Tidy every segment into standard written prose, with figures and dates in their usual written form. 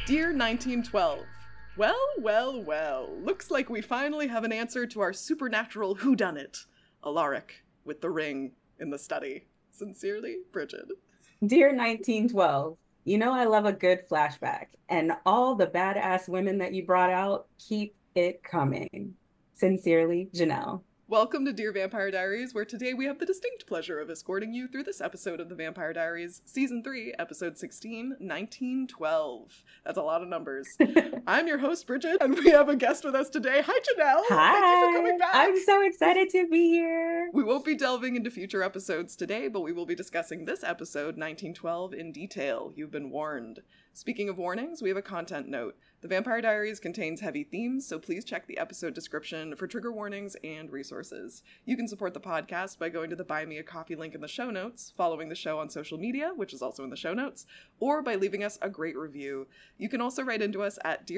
Dear 1912, well, looks like we finally have an answer to our supernatural whodunit. Alaric, with the ring in the study. Sincerely, Bridget. Dear 1912, you know I love a good flashback, and all the badass women that you brought out, keep it coming. Sincerely, Janelle. Welcome to Dear Vampire Diaries, where today we have the distinct pleasure of escorting you through this episode of The Vampire Diaries, Season 3, Episode 16, 1912. That's a lot of numbers. I'm your host, Bridget, and we have a guest with us today. Hi, Janelle. Hi. Thank you for coming back. I'm so excited to be here. We won't be delving into future episodes today, but we will be discussing this episode, 1912, in detail. You've been warned. Speaking of warnings, we have a content note. The Vampire Diaries contains heavy themes, so please check the episode description for trigger warnings and resources. You can support the podcast by going to the Buy Me a Coffee link in the show notes, following the show on social media, which is also in the show notes, or by leaving us a great review. You can also write into us at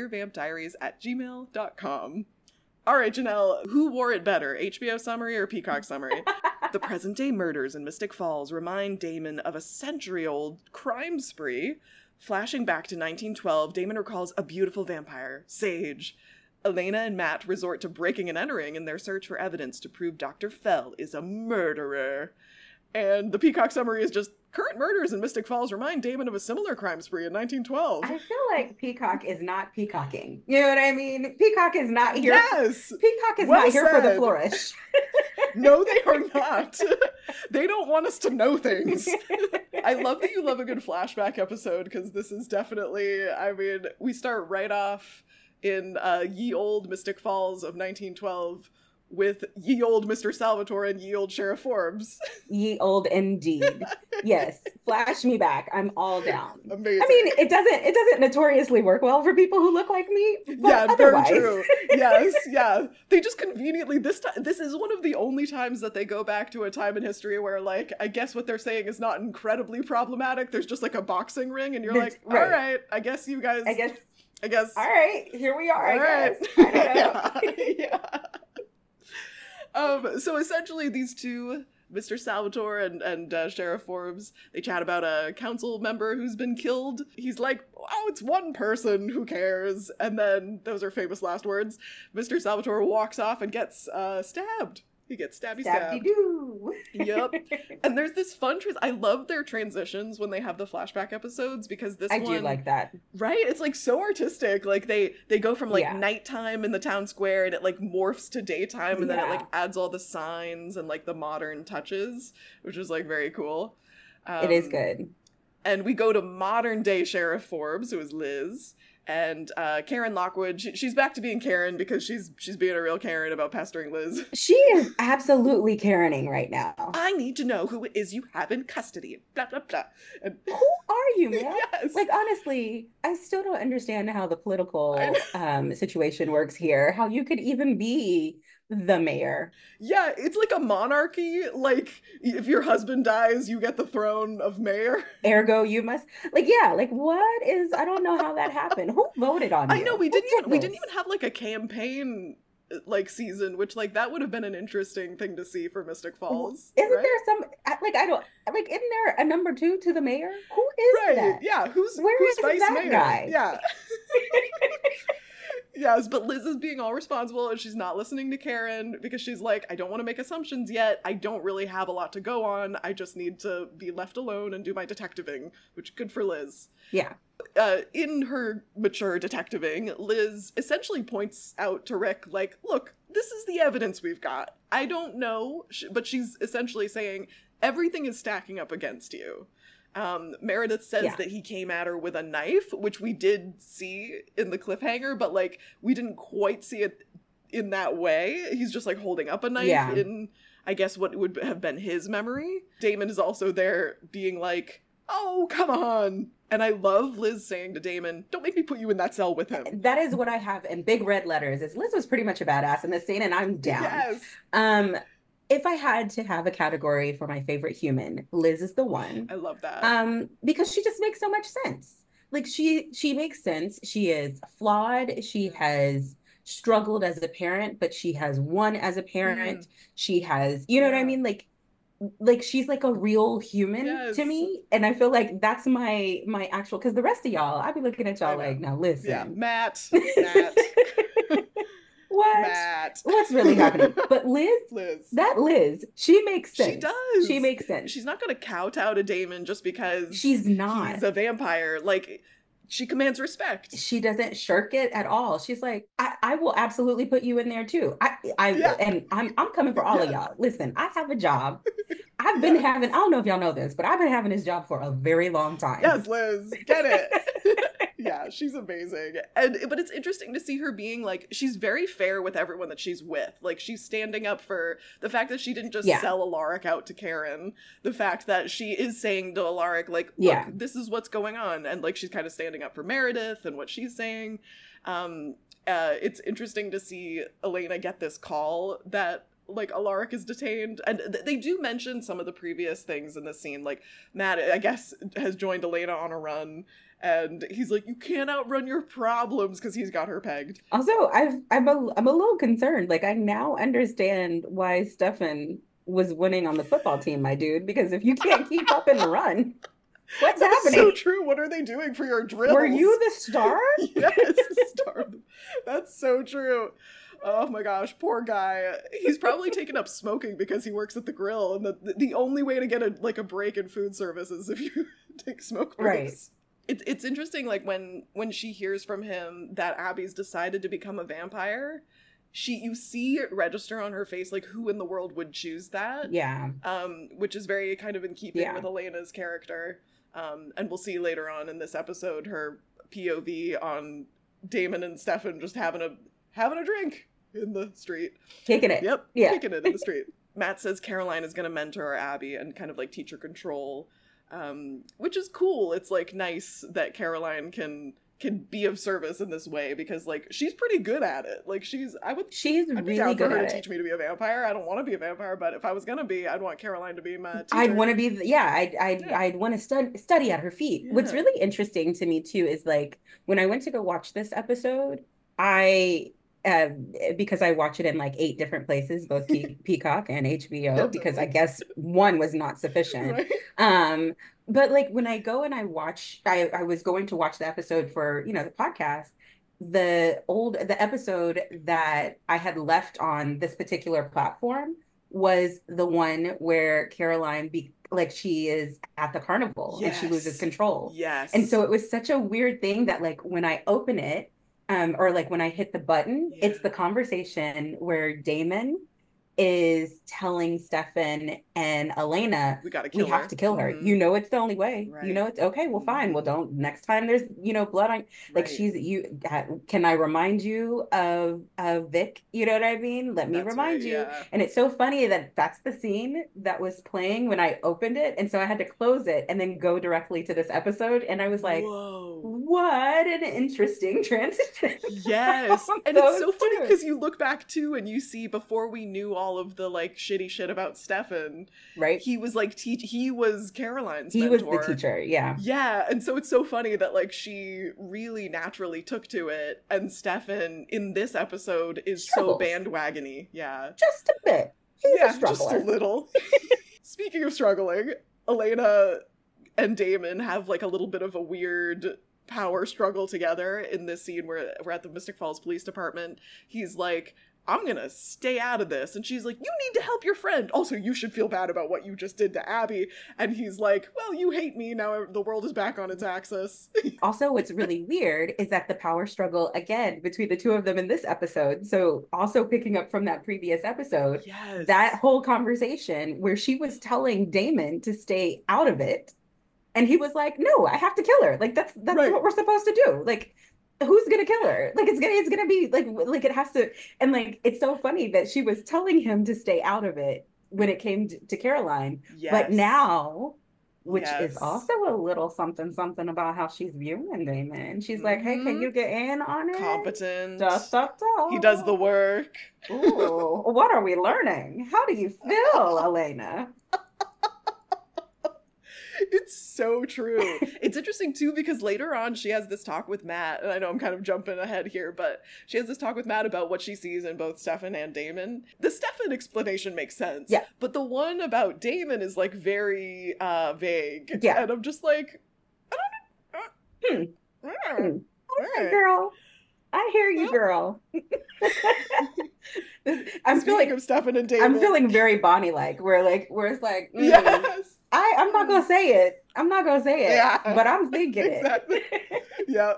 dearvampdiaries@gmail.com. All right, Janelle, who wore it better, HBO summary or Peacock summary? The present-day murders in Mystic Falls remind Damon of a century-old crime spree. Flashing back to 1912, Damon recalls a beautiful vampire, Sage. Elena and Matt resort to breaking and entering in their search for evidence to prove Dr. Fell is a murderer. And the Peacock summary is just, current murders in Mystic Falls remind Damon of a similar crime spree in 1912. I feel like Peacock is not peacocking. You know what I mean? Peacock is not here. Yes! Peacock is Well not here for the said. flourish. No, they are not. They don't want us to know things. I love that you love a good flashback episode, because this is definitely, I mean, we start right off in ye old Mystic Falls of 1912 with ye old Mr. Salvatore and ye old Sheriff Forbes. Ye old indeed. Yes. Flash me back. I'm all down. Amazing. I mean, it doesn't notoriously work well for people who look like me. But Yeah, otherwise. very true. Yes, yeah. They just conveniently, this is one of the only times that they go back to a time in history where, like, I guess what they're saying is not incredibly problematic. There's just like a boxing ring, and you're like, all right, I guess you guys. I guess. All right, here we are. All right. I don't know. Yeah. So essentially these two, Mr. Salvatore and Sheriff Forbes, they chat about a council member who's been killed. He's like, oh, it's one person, who cares? And then, those are famous last words, Mr. Salvatore walks off and gets stabbed. He gets stabbed. Stabby-doo. Yep. And there's this fun I love their transitions when they have the flashback episodes, because I do like that. Right? It's like so artistic. Like they go from like nighttime in the town square, and it like morphs to daytime, and then it like adds all the signs and like the modern touches, which is like very cool. It is good. And we go to modern day Sheriff Forbes, who is Liz. And Karen Lockwood, she's back to being Karen, because she's being a real Karen about pestering Liz. She is absolutely Karening right now. I need to know who it is you have in custody. Blah, blah, blah. And who are you, man? Yes. Like, honestly, I still don't understand how the political situation works here. How you could even be the mayor. Yeah, it's like a monarchy. Like, if your husband dies, you get the throne of mayor. Ergo, you must, like, yeah, like, what is, I don't know how that happened. Who voted on you? I know, we didn't even have like a campaign like season, which like that would have been an interesting thing to see for Mystic Falls. Isn't there some, like, I don't, like, isn't there a number 2 to the mayor? Who is that? Yeah, who's vice that mayor? Guy? Yeah. Yes, but Liz is being all responsible, and she's not listening to Karen, because she's like, I don't want to make assumptions yet. I don't really have a lot to go on. I just need to be left alone and do my detectiving, which good for Liz. Yeah. In her mature detectiving, Liz essentially points out to Rick, like, look, this is the evidence we've got. I don't know, but she's essentially saying everything is stacking up against you. Meredith says that he came at her with a knife, which we did see in the cliffhanger, but like we didn't quite see it in that way. He's just like holding up a knife in, I guess, what would have been his memory. Damon is also there being like, oh, come on. And I love Liz saying to Damon, don't make me put you in that cell with him. That is what I have in big red letters, is Liz was pretty much a badass in this scene, and I'm down. Yes. If I had to have a category for my favorite human, Liz is the one. I love that. Because she just makes so much sense. Like, she makes sense. She is flawed. She has struggled as a parent, but she has won as a parent. She has, you know what I mean? Like, like she's like a real human to Yes. me, and I feel like that's my actual, because the rest of y'all, I'd be looking at I y'all know. like, now Yeah. listen. Matt. What? Matt. What's really happening? But Liz. Liz, she makes She sense. She does. makes sense. She's not going to kowtow to Damon just because She's not. he's a vampire. Like, she commands respect. She doesn't shirk it at all. She's like, I will absolutely put you in there too. Yeah. And I'm coming for all of Yes. y'all. Listen, I have a job. I've been Yes. having, I don't know if y'all know this, but I've been having this job for a very long time. Yes, Liz, get it. Yeah, she's amazing. But it's interesting to see her being like, she's very fair with everyone that she's with. Like, she's standing up for the fact that she didn't just sell Alaric out to Karen. The fact that she is saying to Alaric, like, look, this is what's going on. And like, she's kind of standing up for Meredith and what she's saying. It's interesting to see Elena get this call that like Alaric is detained, and they do mention some of the previous things in the scene. Like Matt, I guess, has joined Elena on a run, and he's like, "You can't outrun your problems," because he's got her pegged. Also, I'm a little concerned. Like, I now understand why Stefan was winning on the football team, my dude. Because if you can't keep up in the run, what's happening? So true. What are they doing for your drills? Were you the star? Yes, star. That's so true. Oh my gosh, poor guy. He's probably taken up smoking because he works at the grill, and the only way to get a break in food service is if you take smoke breaks. Right. It's interesting, like when she hears from him that Abby's decided to become a vampire, you see it register on her face, like, who in the world would choose that? Yeah. Which is very kind of in keeping with Elena's character. And we'll see later on in this episode her POV on Damon and Stefan just having a drink in the street. Kicking it. Yep. Yeah. Kicking it in the street. Matt says Caroline is going to mentor Abby and kind of like teach her control, which is cool. It's like nice that Caroline can be of service in this way, because like she's pretty good at it. Like I'd be down for her to teach me to be a vampire. I don't want to be a vampire, but if I was gonna be, I'd want Caroline to be my teacher. I'd want to be, I'd want to study at her feet. Yeah. What's really interesting to me too is like when I went to go watch this episode, because I watch it in like 8 different places, both Peacock and HBO, because I guess one was not sufficient. Right. But like when I go and I watch, I was going to watch the episode for, the podcast. The episode that I had left on this particular platform was the one where Caroline she is at the carnival and she loses control. Yes. And so it was such a weird thing that like when I open it, or like when I hit the button, it's the conversation where Damon is telling Stefan and Elena, we have to kill her. Mm-hmm. It's the only way. Right. It's okay. Well, fine. Well, don't next time there's blood on. Like can I remind you of Vic? You know what I mean? Let me remind you. Yeah. And it's so funny that that's the scene that was playing when I opened it, and so I had to close it and then go directly to this episode, and I was like, whoa, what an interesting transition. Yes. And it's so funny because you look back too and you see before we knew all of the like shitty shit about Stefan, right? He was like he was Caroline's mentor. He was the teacher. Yeah. And so it's so funny that like she really naturally took to it, and Stefan in this episode is so bandwagony. Yeah, just a bit. He's a struggler. Just a little. Speaking of struggling, Elena and Damon have like a little bit of a weird power struggle together in this scene where we're at the Mystic Falls Police Department. He's like, I'm gonna stay out of this. And she's like, you need to help your friend. Also, you should feel bad about what you just did to Abby. And he's like, well, you hate me. Now the world is back on its axis. Also, what's really weird is that the power struggle, again, between the two of them in this episode. So also picking up from that previous episode, that whole conversation where she was telling Damon to stay out of it. And he was like, no, I have to kill her. Like, that's what we're supposed to do. Like, who's gonna kill her? Like, it's gonna be like it has to. And like, it's so funny that she was telling him to stay out of it when it came to Caroline. Yes. But now, which is also a little something about how she's viewing Damon. She's like, hey, can you get in on it? Competent. He does the work. Ooh, what are we learning? How do you feel, Elena? It's so true. It's interesting too because later on she has this talk with Matt, and I know I'm kind of jumping ahead here, but she has this talk with Matt about what she sees in both Stefan and Damon. The Stefan explanation makes sense, Yeah. but the one about Damon is like very vague. Yeah. And I'm just like, I don't know. Okay, girl. I hear you, girl. I'm Speaking of Stefan and Damon, I'm feeling very Bonnie-like, where it's like, yes. I'm not gonna say it. I'm not gonna say it. Yeah. But I'm thinking Exactly. it. Yeah.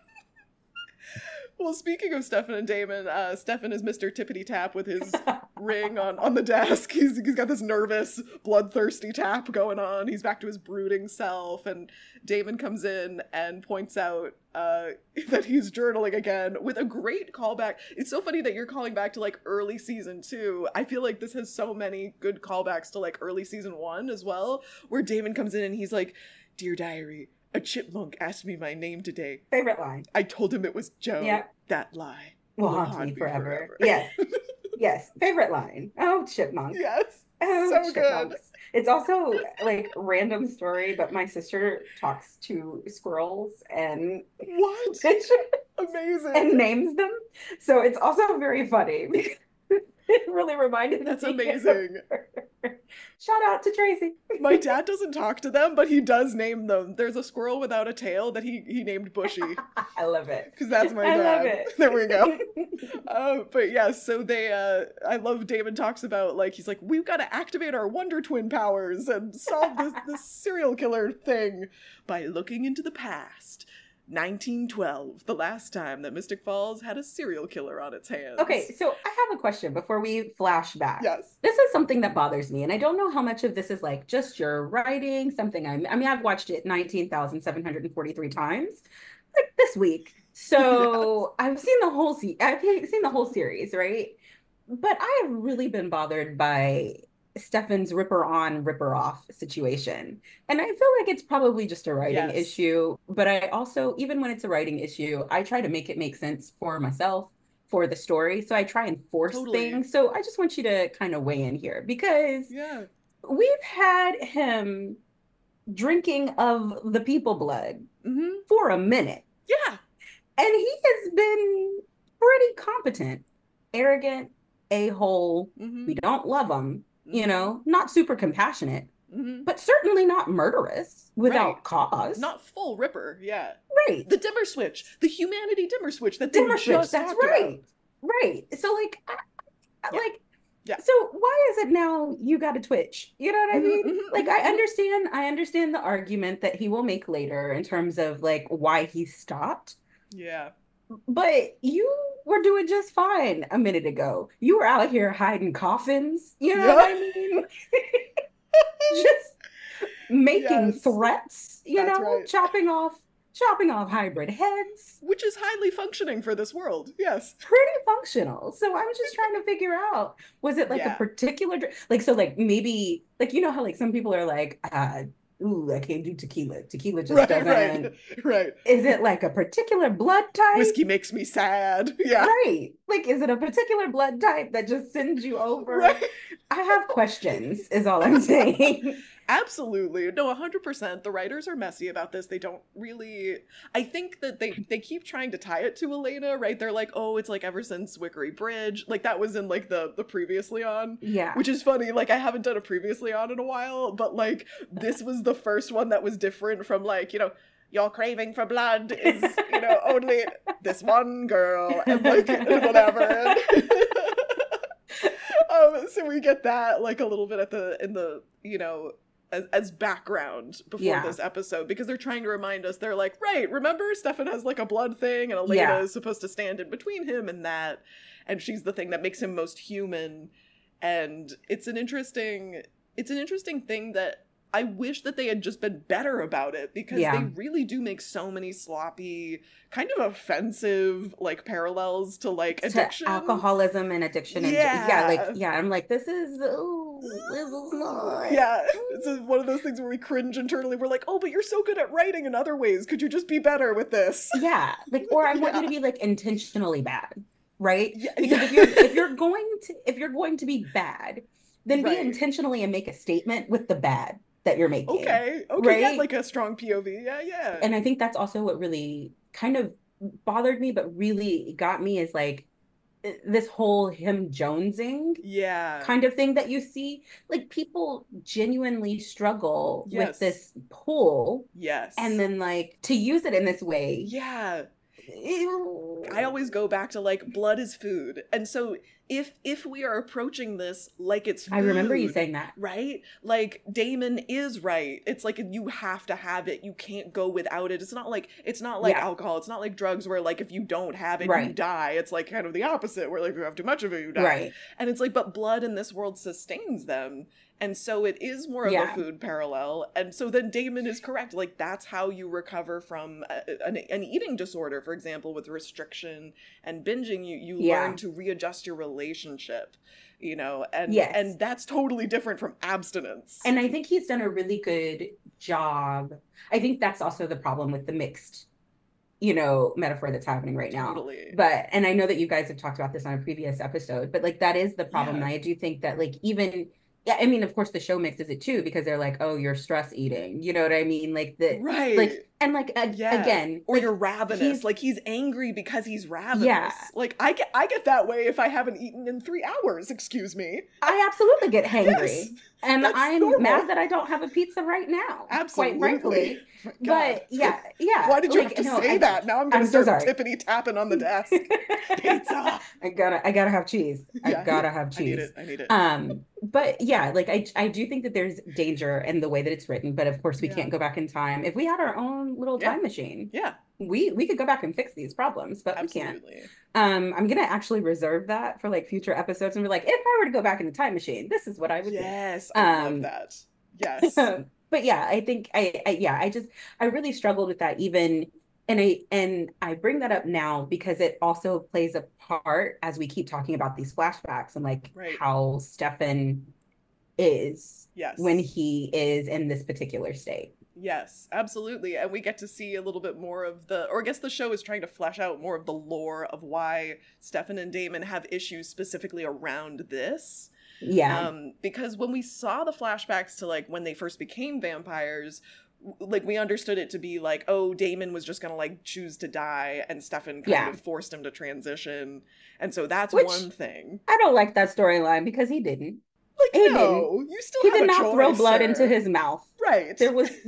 Well, speaking of Stefan and Damon, Stefan is Mr. Tippity Tap with his ring on the desk. He's got this nervous, bloodthirsty tap going on. He's back to his brooding self, and Damon comes in and points out that he's journaling again with a great callback. It's so funny that you're calling back to like early season 2. I feel like this has so many good callbacks to like early season 1 as well, where Damon comes in and he's like, "Dear diary, a chipmunk asked me my name today. Favorite line. I told him it was Joe. Yeah. That lie Will haunt me forever. Yes. Yes. Favorite line. Oh, chipmunk. Yes. Oh, So good. chipmunks. It's also like random story, but my sister talks to squirrels and What? Amazing. and names them. So it's also very funny because it really reminded me. That's of amazing. her. Shout out to Tracy. My dad doesn't talk to them, but he does name them. There's a squirrel without a tail that he named Bushy. I love it. Because that's my I dad. love it. There we go. But yeah, so they, I love Damon talks about, like, he's like, we've got to activate our Wonder Twin powers and solve this serial killer thing by looking into the past. 1912, the last time that Mystic Falls had a serial killer on its hands. Okay, so I have a question before we flash back. Yes. This is something that bothers me, and I don't know how much of this is like just your writing, something I mean, I've watched it 19,743 times, like this week. So Yes. I've seen the whole series, right? But I have really been bothered by Stefan's ripper on, ripper off situation. And I feel like it's probably just a writing Yes. issue. But I also, even when it's a writing issue, I try to make it make sense for myself, for the story. So I try and force Totally. things. So I just want you to kind of weigh in here because Yeah. we've had him drinking of the people blood Mm-hmm. for a minute. Yeah. And he has been pretty competent, arrogant, a-hole. Mm-hmm. We don't love him. You know, not super compassionate, Mm-hmm. but certainly not murderous without Right. cause. Not full ripper, yeah. right. The dimmer switch, the humanity dimmer switch that they Dimmer switch. just That's talked right. about. Right. So like, Yeah. like, Yeah. so why is it now you got to twitch? You know what I Mhm, mean? mhm, Like, mhm. I understand the argument that he will make later in terms of like why he stopped. Yeah. But you were doing just fine a minute ago. You were out here hiding coffins. You know what I mean? Just making Yes. threats, That's right. chopping off hybrid heads. Which is highly functioning for this world. Yes. Pretty functional. So I'm just trying to figure out, was it like a Yeah. particular like so like maybe like you know how like some people are like ooh, I can't do tequila. Tequila just Right, doesn't. right. Is it like a particular blood type? Whiskey makes me sad. Yeah. Right. Like, is it a particular blood type that just sends you over? Right. I have questions, is all I'm saying. Absolutely. No, 100%. The writers are messy about this. They don't really... I think that they keep trying to tie it to Elena, right? They're like, oh, it's like ever since Wickery Bridge. Like, that was in, like, the previously on. Yeah. Which is funny. Like, I haven't done a previously on in a while, but, like, this was the first one that was different from, like, you know, your craving for blood is, you know, only this one girl, and, like, whatever. So we get that, like, a little bit in the, you know... As background before this episode, because they're trying to remind us, they're like, right, remember Stefan has like a blood thing and Elena is supposed to stand in between him and that, and she's the thing that makes him most human. And it's an interesting thing that I wish that they had just been better about it, because they really do make so many sloppy, kind of offensive, like, parallels to, like, addiction. To alcoholism and addiction. And I'm like, this is not. Yeah, it's one of those things where we cringe internally. We're like, oh, but you're so good at writing in other ways. Could you just be better with this? Yeah, like, or I want you to be, like, intentionally bad, right? Yeah. Because if you're going to be bad, then be intentionally and make a statement with the bad that you're making. Okay, right? yeah, like a strong POV. Yeah. And I think that's also what really kind of bothered me, but really got me is like this whole him jonesing Yeah. kind of thing that you see. Like people genuinely struggle with Yes. this pull. Yes. And then like to use it in this way. Yeah. Ew. I always go back to like blood is food. And so if we are approaching this like it's food, I remember you saying that. right? Like Damon is right. It's like you have to have it. You can't go without it. It's not like Yeah. alcohol. It's not like drugs where like if you don't have it, Right. you die. It's like kind of the opposite where like if you have too much of it, you die. Right. And it's like, but blood in this world sustains them. And so it is more of a Yeah. food parallel. And so then Damon is correct. Like, that's how you recover from an eating disorder, for example, with restriction and binging. You Yeah. learn to readjust your relationship, you know, and Yes. and that's totally different from abstinence. And I think he's done a really good job. I think that's also the problem with the mixed, metaphor that's happening right now. Totally. But, and I know that you guys have talked about this on a previous episode, but like that is the problem. Yeah. And I do think that like even, yeah, I mean, of course the show mixes it too, because they're like, oh, you're stress eating. You know what I mean? Like the, Right. like, and like, Yeah. again, Or like, you're ravenous. he's- Like he's angry because he's ravenous. Yeah. Like I get that way if I haven't eaten in 3 hours, excuse me. I absolutely get hangry. Yes, And that's I'm normal. mad that I don't have a pizza right now. Absolutely. Quite frankly. God. But yeah. Why did you like, have to no, say that? Now I'm I'm gonna so start sorry. tippity tapping on the desk. Pizza. I gotta have cheese. Yeah. I gotta have I need cheese. it. I need it. But yeah, like I do think that there's danger in the way that it's written, but of course we Yeah. can't go back in time. If we had our own little Yeah. time machine, Yeah. we could go back and fix these problems, but we can't. Absolutely. I'm gonna actually reserve that for like future episodes and be like, if I were to go back in the time machine, this is what I would Yes. I love Um, that. Yes. do. But yeah, I think I really struggled with that even. And I bring that up now because it also plays a part as we keep talking about these flashbacks and like Right. how Stefan is Yes. when he is in this particular state. Yes, absolutely. And we get to see a little bit more of or I guess the show is trying to flesh out more of the lore of why Stefan and Damon have issues specifically around this. Yeah. Because when we saw the flashbacks to like when they first became vampires, like we understood it to be like, oh, Damon was just gonna like choose to die and Stefan kind of forced him to transition. And so that's Which- one thing. I don't like that storyline because he didn't. Like, He no, you still He have did a not throw choice, blood sir. into his mouth. Right. There was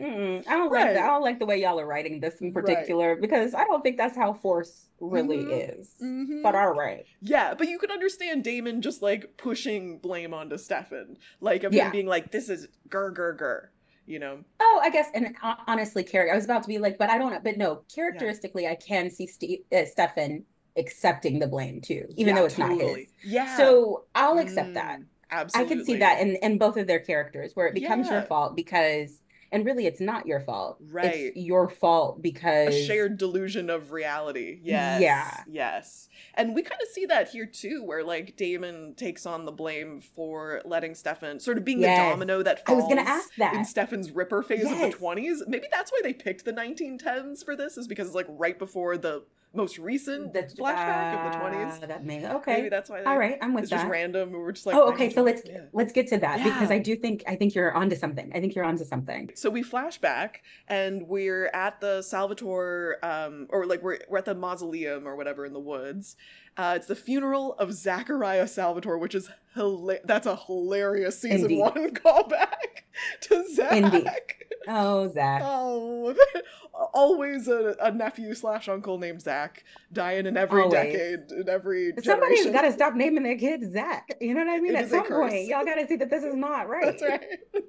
I don't like Right. that. I don't like the way y'all are writing this in particular because I don't think that's how force really is. Mhm. But all right. Yeah, but you could understand Damon just like pushing blame onto Stefan. Like of Yeah. him being like, this is grr, you know? Oh, I guess, and honestly, Carrie, I was about to be like, but I don't, but no, characteristically, I can see Stefan accepting the blame too, even though it's not his. Yeah. So I'll accept that. Absolutely. I can see that in both of their characters where it becomes your Yeah. fault because, and really it's not your fault. Right. It's your fault because. A shared delusion of reality. Yes. Yeah. Yes. And we kind of see that here too, where like Damon takes on the blame for letting Stefan sort of being Yes. the domino that I falls was going to ask that. in Stefan's Ripper phase of Yes. the 20s. Maybe that's why they picked the 1910s for this, is because it's like right before the most recent That's flashback of the 20s. That may okay. Maybe that's why. All right, I'm with It's that. just random. We were just like, Oh, okay. So let's yeah. get to that because Yeah. I think you're onto something. I think you're onto something. So we flash back and we're at the Salvatore, or like we're at the mausoleum or whatever in the woods. It's the funeral of Zachariah Salvatore, which is that's a hilarious season Indeed. 1 callback to Zach. Indeed. Oh, Zach. Oh, always a nephew / uncle named Zach, dying in every Always. decade, in every Somebody's generation. got to stop naming their kids Zach. You know what I mean? It At is a some curse. point, y'all got to see that this is not right. That's right.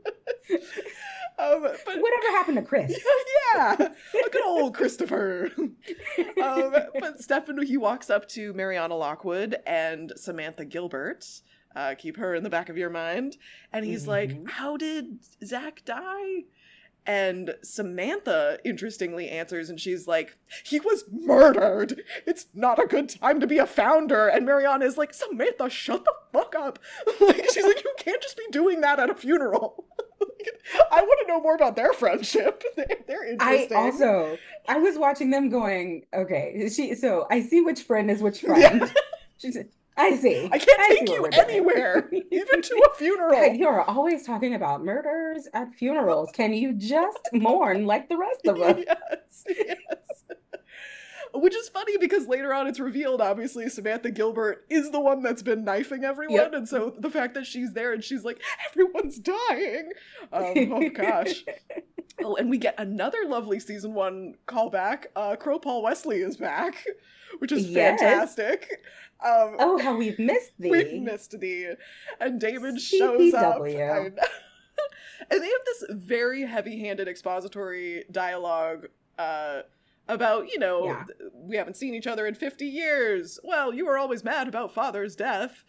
But Whatever happened to Chris? yeah, look at old Christopher. But Stefan, he walks up to Mariana Lockwood and Samantha Gilbert. Keep her in the back of your mind. And he's like, how did Zach die? And Samantha, interestingly, answers, and she's like, he was murdered. It's not a good time to be a founder. And Mariana is like, Samantha, shut the fuck up. Like, she's like, you can't just be doing that at a funeral. I want to know more about their friendship. They're interesting. I was watching them going, okay, so I see which friend is which friend. Yeah. She said, I see. I can't I take see you what we're doing. anywhere, even to a funeral. God, you're always talking about murders at funerals. Can you just mourn like the rest of us? Yes, yes. Which is funny because later on it's revealed, obviously, Samantha Gilbert is the one that's been knifing everyone. Yep. And so the fact that she's there and she's like, everyone's dying. Oh, gosh. Oh, and we get another lovely season 1 callback. Crow Paul Wesley is back, which is Yes. fantastic. Oh, how we've missed thee. We've missed thee. And Damon shows up. CPW. And they have this very heavy-handed expository dialogue about, Yeah. we haven't seen each other in 50 years. Well, you were always mad about father's death.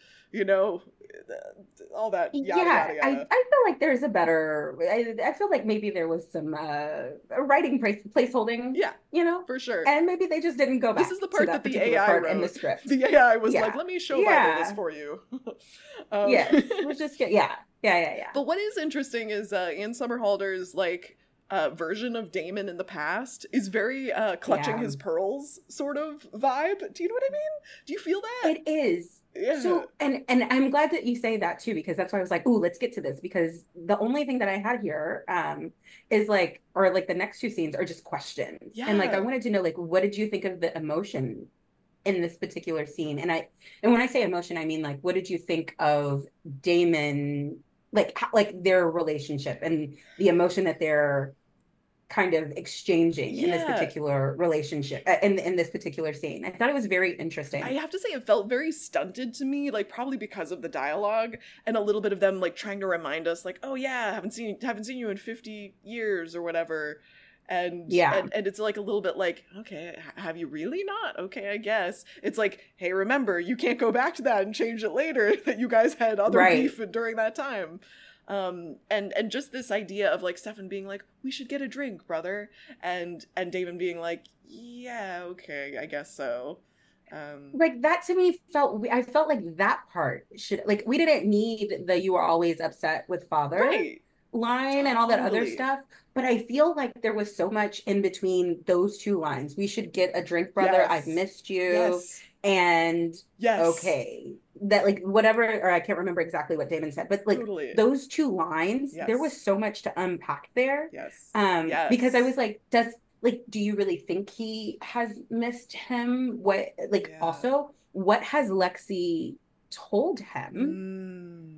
All that yada, Yeah, yada, yada. I feel like there's a better. I feel like maybe there was some writing placeholding. Yeah, you know, for sure. And maybe they just didn't go back. This is the part to that the particular AI part wrote. in the script. The AI was Yeah. like, let me show Yeah. Bible this for you. Yes, we'll just get yeah. But what is interesting is Anne Somerhalder's version of Damon in the past is very clutching his pearls sort of vibe. Do you know what I mean? Do you feel that? It is. Yeah. So, and I'm glad that you say that too, because that's why I was like, ooh, let's get to this, because the only thing that I had here is the next 2 scenes are just questions. Yeah. And I wanted to know, what did you think of the emotion in this particular scene? And when I say emotion, I mean, what did you think of Damon, their relationship and the emotion that they're kind of exchanging in this particular relationship, in this particular scene? I thought it was very interesting. I have to say it felt very stunted to me, probably because of the dialogue and a little bit of them trying to remind us oh yeah, haven't seen you in 50 years or whatever. And and it's a little bit okay, have you really not? Okay, I guess. It's hey, remember, you can't go back to that and change it later, that you guys had other beef during that time. And just this idea of Stefan being we should get a drink, brother, and Damon being yeah, okay, I guess so. That to me I felt like that part should, we didn't need the "you are always upset with father" line and all that other stuff, but I feel like there was so much in between those 2 lines. We should get a drink, brother. Yes. I've missed you. Yes. And yes. Okay, that whatever, or I can't remember exactly what Damon said, but totally. Those 2 lines, yes. There was so much to unpack there. Yes. Yes. Because I was do you really think he has missed him? What also, what has Lexi told him?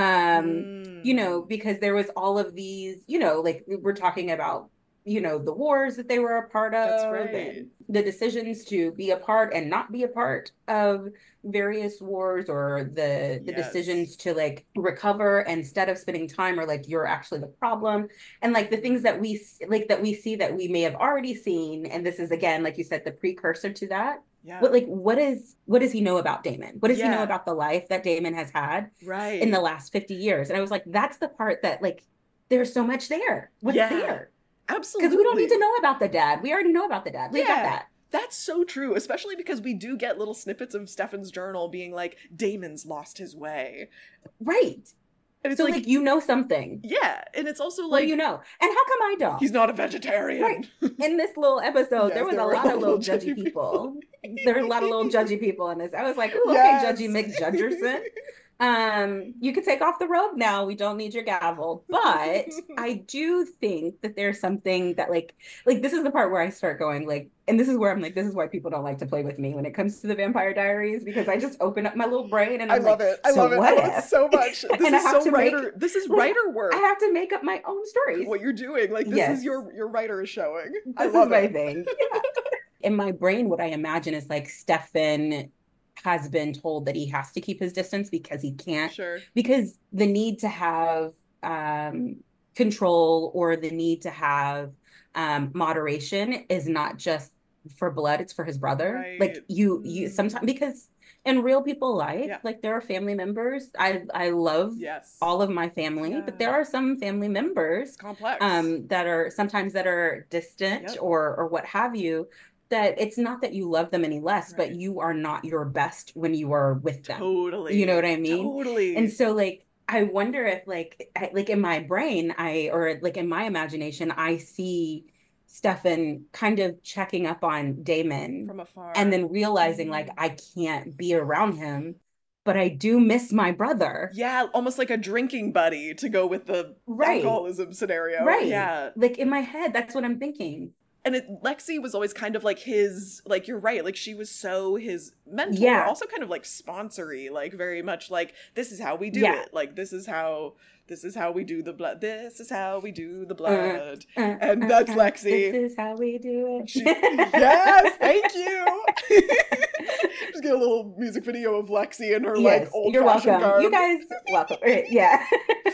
Because there was all of these, we're talking about, the wars that they were a part of. That's right. And the decisions to be a part and not be a part of various wars, or the decisions to recover instead of spending time, or you're actually the problem. And the things that we see that we may have already seen. And this is, again, like you said, the precursor to that. Yeah. But what does he know about Damon? What does he know about the life that Damon has had in the last 50 years? And I was that's the part that there's so much there. What's there? Absolutely. Because we don't need to know about the dad. We already know about the dad. We got that. That's so true, especially because we do get little snippets of Stefan's journal being Damon's lost his way. Right. And it's so you know something. Yeah. And it's also what do you know? And how come I don't? He's not a vegetarian. Right. In this little episode, there was a lot of little judgy people. There were a lot of little judgy people in this. I was ooh, okay, Judgy McJudgerson. You can take off the robe now. We don't need your gavel. But I do think that there's something that this is the part where I start going and this is where I'm this is why people don't like to play with me when it comes to the Vampire Diaries, because I just open up my little brain and I love it. I love it so much. This is writer work. I have to make up my own stories. What you're doing, this is your writer is showing. This is my thing. Yeah. In my brain, what I imagine is Stefan has been told that he has to keep his distance because he can't. Sure. Because the need to have control, or the need to have moderation, is not just for blood, it's for his brother. Right. You sometimes, because in real people life, there are family members. I love all of my family, but there are some family members, complex, that are distant, or what have you, that it's not that you love them any less, but you are not your best when you are with them. Totally. You know what I mean? Totally. And so I wonder if in my brain, in my imagination, I see Stefan kind of checking up on Damon from afar, and then realizing I can't be around him but I do miss my brother. Yeah, almost like a drinking buddy to go with the Right. alcoholism scenario. Right. Yeah. Like in my head, that's what I'm thinking. And Lexi was always kind of like his, like, you're right, like she was so his mentor, Yeah. also kind of like sponsory, like very much like, this is how we do Yeah. it. Like, this is how we do the blood. This is how we do the blood. And that's Lexi. This is how we do it. Yes, thank you. Just get a little music video of Lexi in her like old fashioned garb. You guys, welcome. Yeah.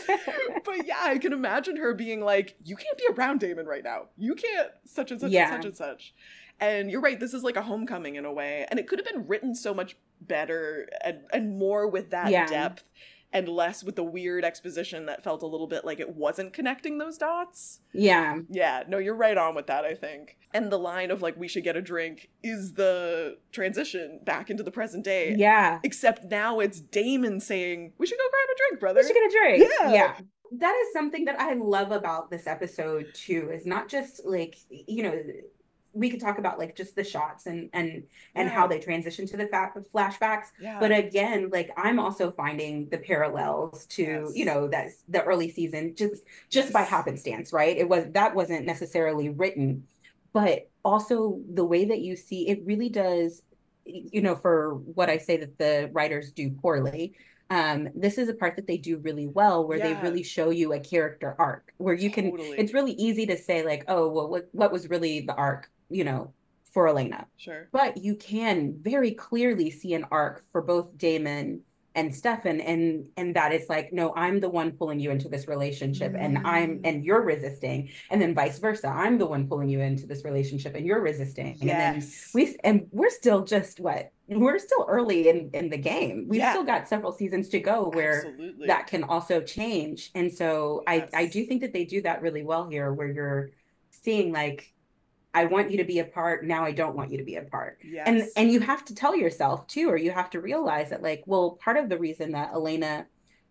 But yeah, I can imagine her being like, you can't be around Damon right now. You can't such and such and such and such. And you're right, this is like a homecoming in a way. And it could have been written so much better and more with that depth and less with the weird exposition that felt a little bit like it wasn't connecting those dots. Yeah. Yeah, no, you're right on with that, I think. And the line of like, we should get a drink is the transition back into the present day. Yeah. Except now it's Damon saying, we should go grab a drink, brother. We should get a drink. Yeah. Yeah. That is something that I love about this episode too, is not just like, you know, we could talk about like just the shots and how they transition to the flashbacks. Yeah. But again, like I'm also finding the parallels to, you know, that's the early season just by happenstance, right? That wasn't necessarily written, but also the way that you see it really does, you know, for what I say that the writers do poorly. This is a part that they do really well, where they really show you a character arc, where you can, it's really easy to say like, oh, well, what was really the arc, you know, for Elena. Sure. But you can very clearly see an arc for both Damon and Stefan, and that is like, no, I'm the one pulling you into this relationship, and you're resisting, and then vice versa. I'm the one pulling you into this relationship, and you're resisting. Yes. And then we're still just we're still early in the game. We've still got several seasons to go where that can also change. And so I do think that they do that really well here, where you're seeing like, I want you to be a part. Now I don't want you to be a part. Yes. And you have to tell yourself too, or you have to realize that like, well, part of the reason that Elena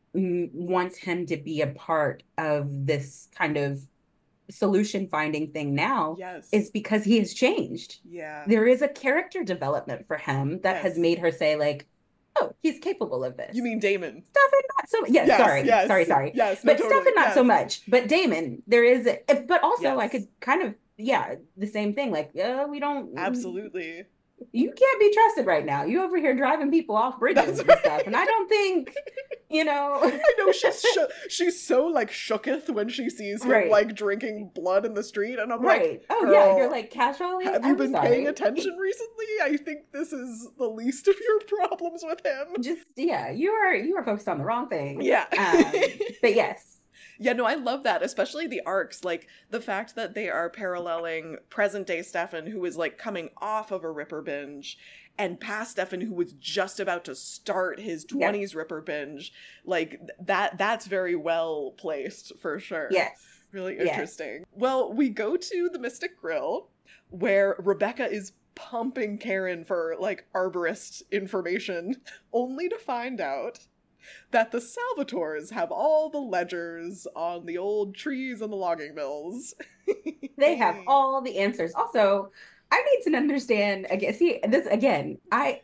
wants him to be a part of this kind of solution finding thing now is because he has changed. Yeah. There is a character development for him that has made her say like, oh, he's capable of this. You mean Damon? Stefan, not so much. Sorry. Yes, but totally, Stefan, not so much. But Damon, there is, but also I could kind of, the same thing. Like, we don't. Absolutely. You can't be trusted right now. You over here driving people off bridges and stuff. And I don't think, you know. I know she's so like shooketh when she sees him like drinking blood in the street. And I'm like, oh yeah, you're like casually. Have you been paying attention recently? I think this is the least of your problems with him. Just, you are focused on the wrong thing. Yeah. But yes. Yeah, no, I love that, especially the arcs, like the fact that they are paralleling present day Stefan, who is like coming off of a Ripper binge, and past Stefan, who was just about to start his 20s Ripper binge. Like that's very well placed for sure. Yes. Really interesting. Yes. Well, we go to the Mystic Grill, where Rebecca is pumping Karen for like arborist information, only to find out that the Salvatores have all the ledgers on the old trees and the logging mills. They have all the answers. Also, I need to understand again. See this again. I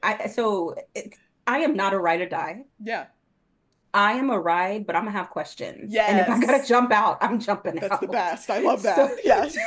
am not a ride or die. Yeah. I am a ride, but I'm gonna have questions. Yes. And if I gotta jump out, I'm jumping out. That's the best. I love that. Yes.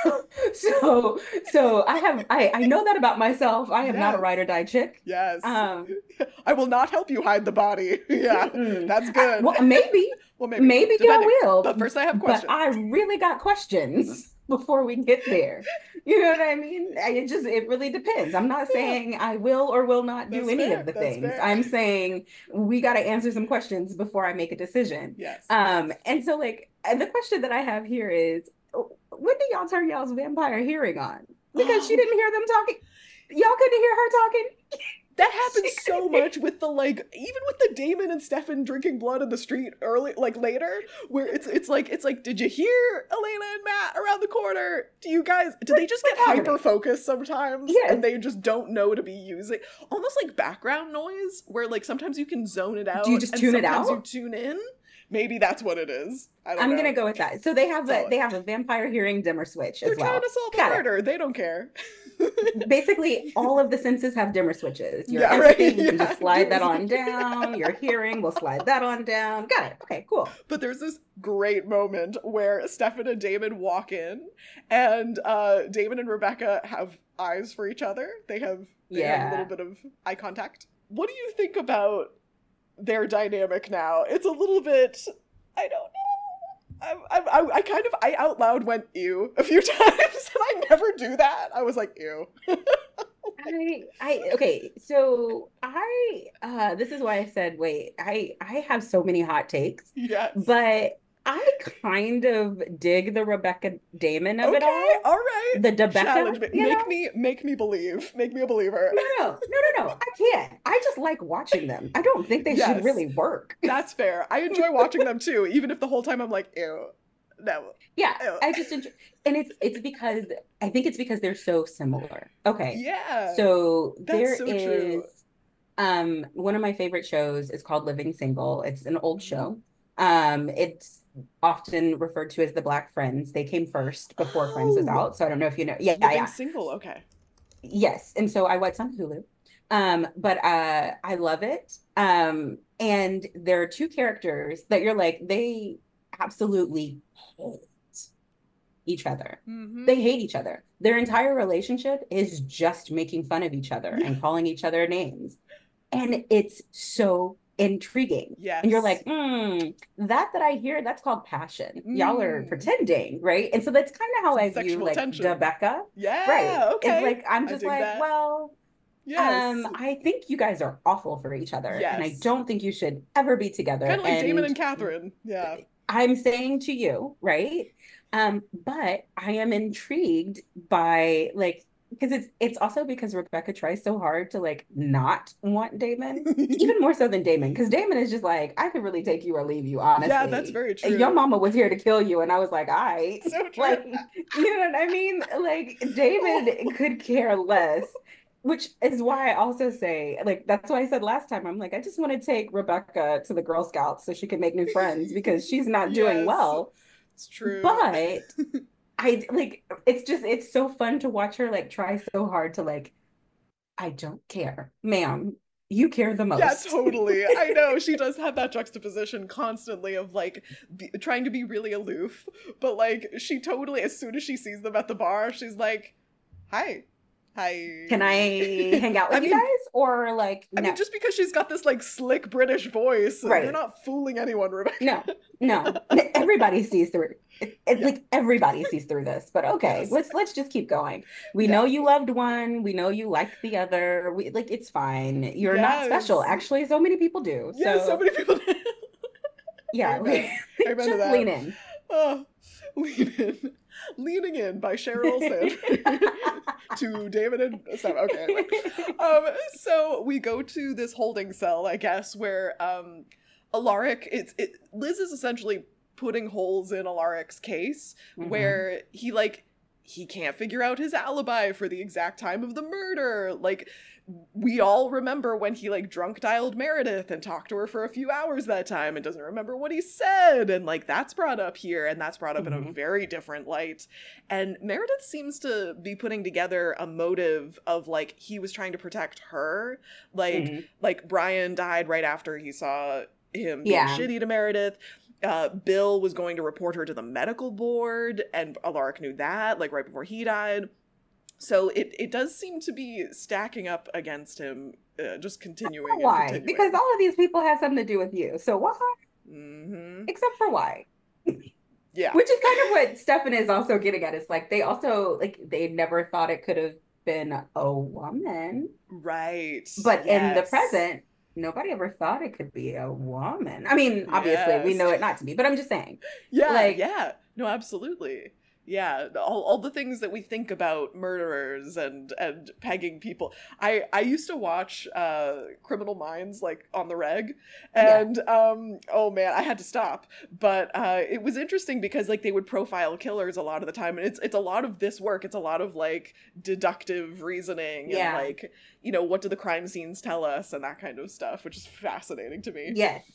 So I know that about myself. I am not a ride or die chick. Yes. I will not help you hide the body. Yeah. That's good. Maybe I will. But first I have questions. But I really got questions before we get there. You know what I mean? It really depends. I'm not saying I will or will not do any of the things. I'm saying we got to answer some questions before I make a decision. Yes. And so like, the question that I have here is, when did y'all turn y'all's vampire hearing on? Because she didn't hear them talking. Y'all couldn't hear her talking. That happens so much with the like, even with the Damon and Stefan drinking blood in the street early, like later, where it's like, did you hear Elena and Matt around the corner? Do they just get hyper focused sometimes? Yes. And they just don't know to be using almost like background noise, where like sometimes you can zone it out. Do you just tune it out? Sometimes you tune in. Maybe that's what it is. I'm gonna go with that. So they have a vampire hearing dimmer switch as well. They're trying to solve a murder. They don't care. Basically, all of the senses have dimmer switches. Your Yeah, right. everything, you can Yeah. just slide that on down. Your hearing will slide that on down. Got it. Okay, cool. But there's this great moment where Stefan and Damon walk in, and Damon and Rebecca have eyes for each other. They have a little bit of eye contact. What do you think about their dynamic now? It's a little bit, I don't know. I out loud went ew a few times, and I never do that. I was like, ew. Okay, so this is why I said, wait, I have so many hot takes, Yes. but I kind of dig the Rebecca Damon of it all. All right. The Debecca, Challenge me. you know? Make me believe. Make me a believer. No. I can't. I just like watching them. I don't think they Yes. should really work. That's fair. I enjoy watching them too, even if the whole time I'm like, ew. No. Yeah, Ew. I just enjoy, and it's because I think it's because they're so similar. Okay, Yeah. so That's there so is true. one of my favorite shows is called Living Single. It's an old show. It's often referred to as the Black Friends. They came first before Friends was Oh, out, so I don't know if you know. Yeah, Living Single. Okay. yes. And so I watch on Hulu. But I love it. And there are two characters that you're like, they absolutely hate each other. Mm-hmm. They hate each other. Their entire relationship is just making fun of each other and calling each other names. And it's so intriguing. Yes. And you're like, that I hear, that's called passion. Y'all are Mm. pretending, right? And so that's kind of how I view Sexual like tension. Rebecca. Yeah. Right. Okay. It's like I'm I just dig like, that. well, Yes. I think you guys are awful for each other. And I Yes. don't think you should ever be together. Kind of like Damon and And Catherine. Yeah. I'm saying to you, right? But I am intrigued by like because it's also because Rebecca tries so hard to like not want Damon, even more so than Damon, because Damon is just like, I could really take you or leave you, honestly. Yeah, that's very true. Your mama was here to kill you, and I was like, I So true. like, you know what I mean? Like David could care less. Which is why I also say, like, that's why I said last time, I'm like, I just want to take Rebecca to the Girl Scouts so she can make new friends because she's not doing Yes. well. It's true. But I like, it's so fun to watch her like try so hard to like, I don't care, ma'am. You care the most. Yeah, totally. I know. She does have that juxtaposition constantly of like trying to be really aloof, but like she totally, as soon as she sees them at the bar, she's like, hi. Hi. Can I hang out with you guys? Or like, I mean, just because she's got this like slick British voice, Right. you're not fooling anyone, Rebecca. No. Everybody sees through it. Like everybody sees through this. But okay, Yes. let's just keep going. We know you loved one. We know you liked the other. We like it's fine. You're not special. Yes. Actually, so many people do. Yeah, so many people do. Yeah, Amen. Amen to just that. lean in. Oh, lean in. Leaning in by Cheryl Sandberg to David and Sam. Okay. Anyway. So we go to this holding cell, I guess, where Alaric, Liz is essentially putting holes in Alaric's case, where he can't figure out his alibi for the exact time of the murder. Like, we all remember when he like drunk dialed Meredith and talked to her for a few hours that time and doesn't remember what he said. And like that's brought up here, and that's brought up in a very different light. And Meredith seems to be putting together a motive of like he was trying to protect her. Like Brian died right after he saw him being shitty to Meredith. Bill was going to report her to the medical board, and Alaric knew that like right before he died. So it does seem to be stacking up against him, just continuing. Why? And continuing. Because all of these people have something to do with you. So why? Except for why? Yeah. Which is kind of what Stefan is also getting at. It's like they also like they never thought it could have been a woman. Right. But in the present, nobody ever thought it could be a woman. I mean, obviously we know it not to be, but I'm just saying. Yeah. Like, yeah. No, absolutely. Yeah, all the things that we think about murderers and pegging people. I used to watch Criminal Minds like on the reg, and oh man, I had to stop. But it was interesting because like they would profile killers a lot of the time, and it's a lot of this work. It's a lot of like deductive reasoning and like, you know, what do the crime scenes tell us and that kind of stuff, which is fascinating to me. Yes.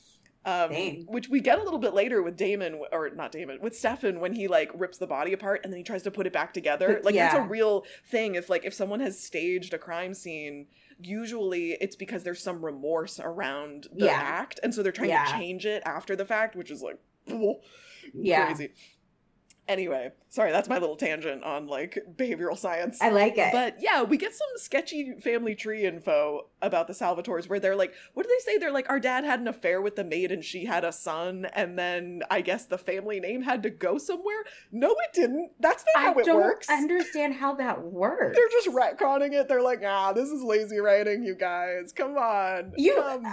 Same. Which we get a little bit later with Damon, or not Damon, with Stefan, when he like rips the body apart and then he tries to put it back together. Like that's a real thing. If someone has staged a crime scene, usually it's because there's some remorse around the act, and so they're trying to change it after the fact, which is like crazy. Anyway, sorry, that's my little tangent on like behavioral science. I like it. But yeah, we get some sketchy family tree info about the Salvatores where they're like, what do they say? They're like, our dad had an affair with the maid and she had a son, and then I guess the family name had to go somewhere. No, it didn't. That's not how it works. I don't understand how that works. They're just retconning it. They're like, this is lazy writing, you guys. Come on. Come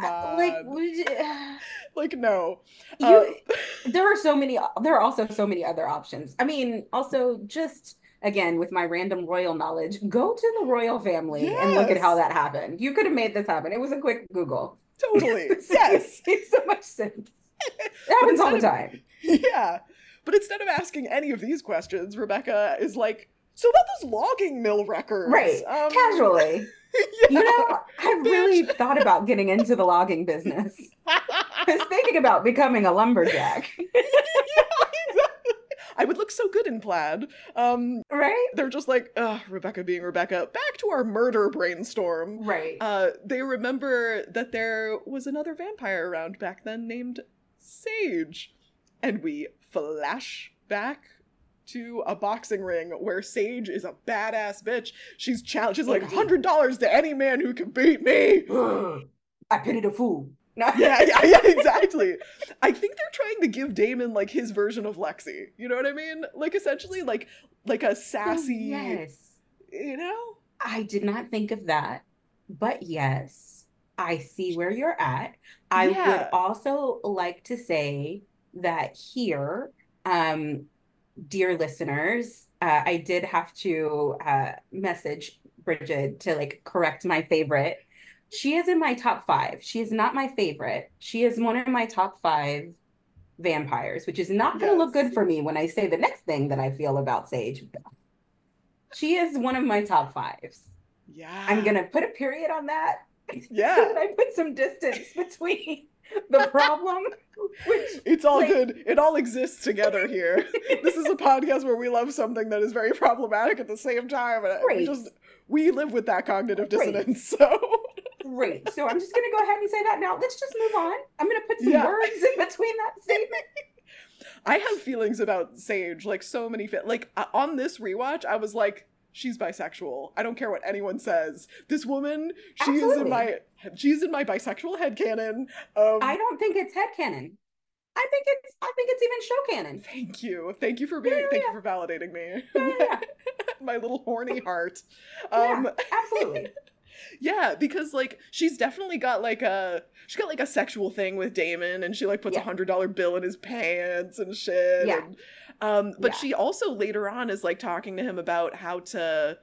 on. Like, no. There are also so many other options. I mean, also just again with my random royal knowledge, go to the royal family and look at how that happened. You could have made this happen. It was a quick Google. Totally. Yes. It makes so much sense. It happens all the time. Yeah. But instead of asking any of these questions, Rebecca is like, so about those logging mill records. Right. Casually. I've really thought about getting into the logging business. I was thinking about becoming a lumberjack. Exactly. I would look so good in plaid. Right? They're just like, Rebecca being Rebecca. Back to our murder brainstorm. Right. They remember that there was another vampire around back then named Sage. And we flash back to a boxing ring where Sage is a badass bitch. She's like, $100 to any man who can beat me. I pitied a fool. No. Yeah, exactly. I think they're trying to give Damon like his version of Lexi. You know what I mean? Like essentially like a sassy, yes. You know? I did not think of that, but yes, I see where you're at. I would also like to say that here, dear listeners, I did have to message Bridget to like correct my favorite. She is in my top 5. She is not my favorite. She is one of my top 5 vampires, which is not going to look good for me when I say the next thing that I feel about Sage. She is one of my top 5s. Yeah. I'm going to put a period on that. Yeah. So that I put some distance between the problem, which it's all good. It all exists together here. This is a podcast where we love something that is very problematic at the same time. And we live with that cognitive dissonance. So great. So I'm just going to go ahead and say that now. Let's just move on. I'm going to put some words in between that statement. I have feelings about Sage, like so many. On this rewatch, I was like, she's bisexual. I don't care what anyone says. This woman, she's in my bisexual headcanon. I don't think it's headcanon. I think it's even show canon. Thank you. Thank you for validating me. My little horny heart. Absolutely. Yeah, because like she's definitely got like a sexual thing with Damon, and she like puts $100 bill in his pants and shit. Yeah. But she also later on is like talking to him about how to,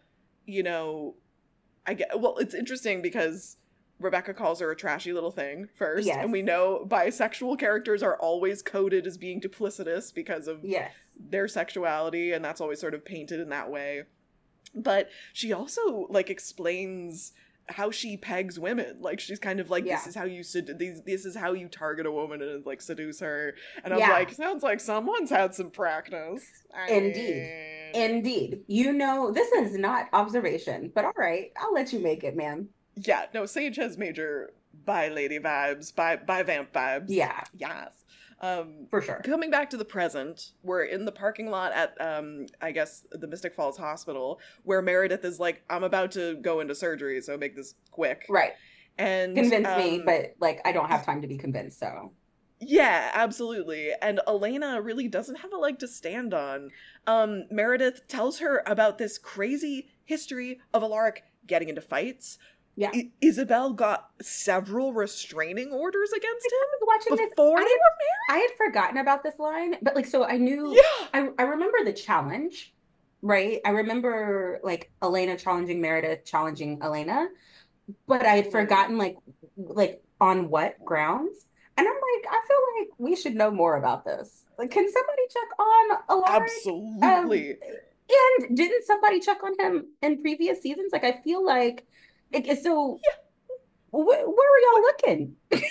it's interesting because Rebecca calls her a trashy little thing first, and we know bisexual characters are always coded as being duplicitous because of their sexuality, and that's always sort of painted in that way. But she also like explains how she pegs women. Like she's kind of like, this is how you target a woman and like seduce her. And I'm like, sounds like someone's had some practice. Indeed. This is not observation, but all right, I'll let you make it, ma'am. Yeah, no, Sage has major bi lady vibes, bi vamp vibes. Yeah. Yes. For sure. Coming back to the present, we're in the parking lot at, I guess, the Mystic Falls Hospital, where Meredith is like, I'm about to go into surgery, so make this quick. Right. And convince me, but like, I don't have time to be convinced, so. Yeah, absolutely. And Elena really doesn't have a leg to stand on. Meredith tells her about this crazy history of Alaric getting into fights. Yeah. Isabel got several restraining orders against him watching before they were married. I had forgotten about this line, but like, so I knew, I remember the challenge, right? I remember like Elena challenging Meredith, challenging Elena, but I had forgotten like on what grounds. And I'm like, I feel like we should know more about this. Like, can somebody check on Alaric? Absolutely. And didn't somebody check on him in previous seasons? Like, I feel like, so where were y'all looking?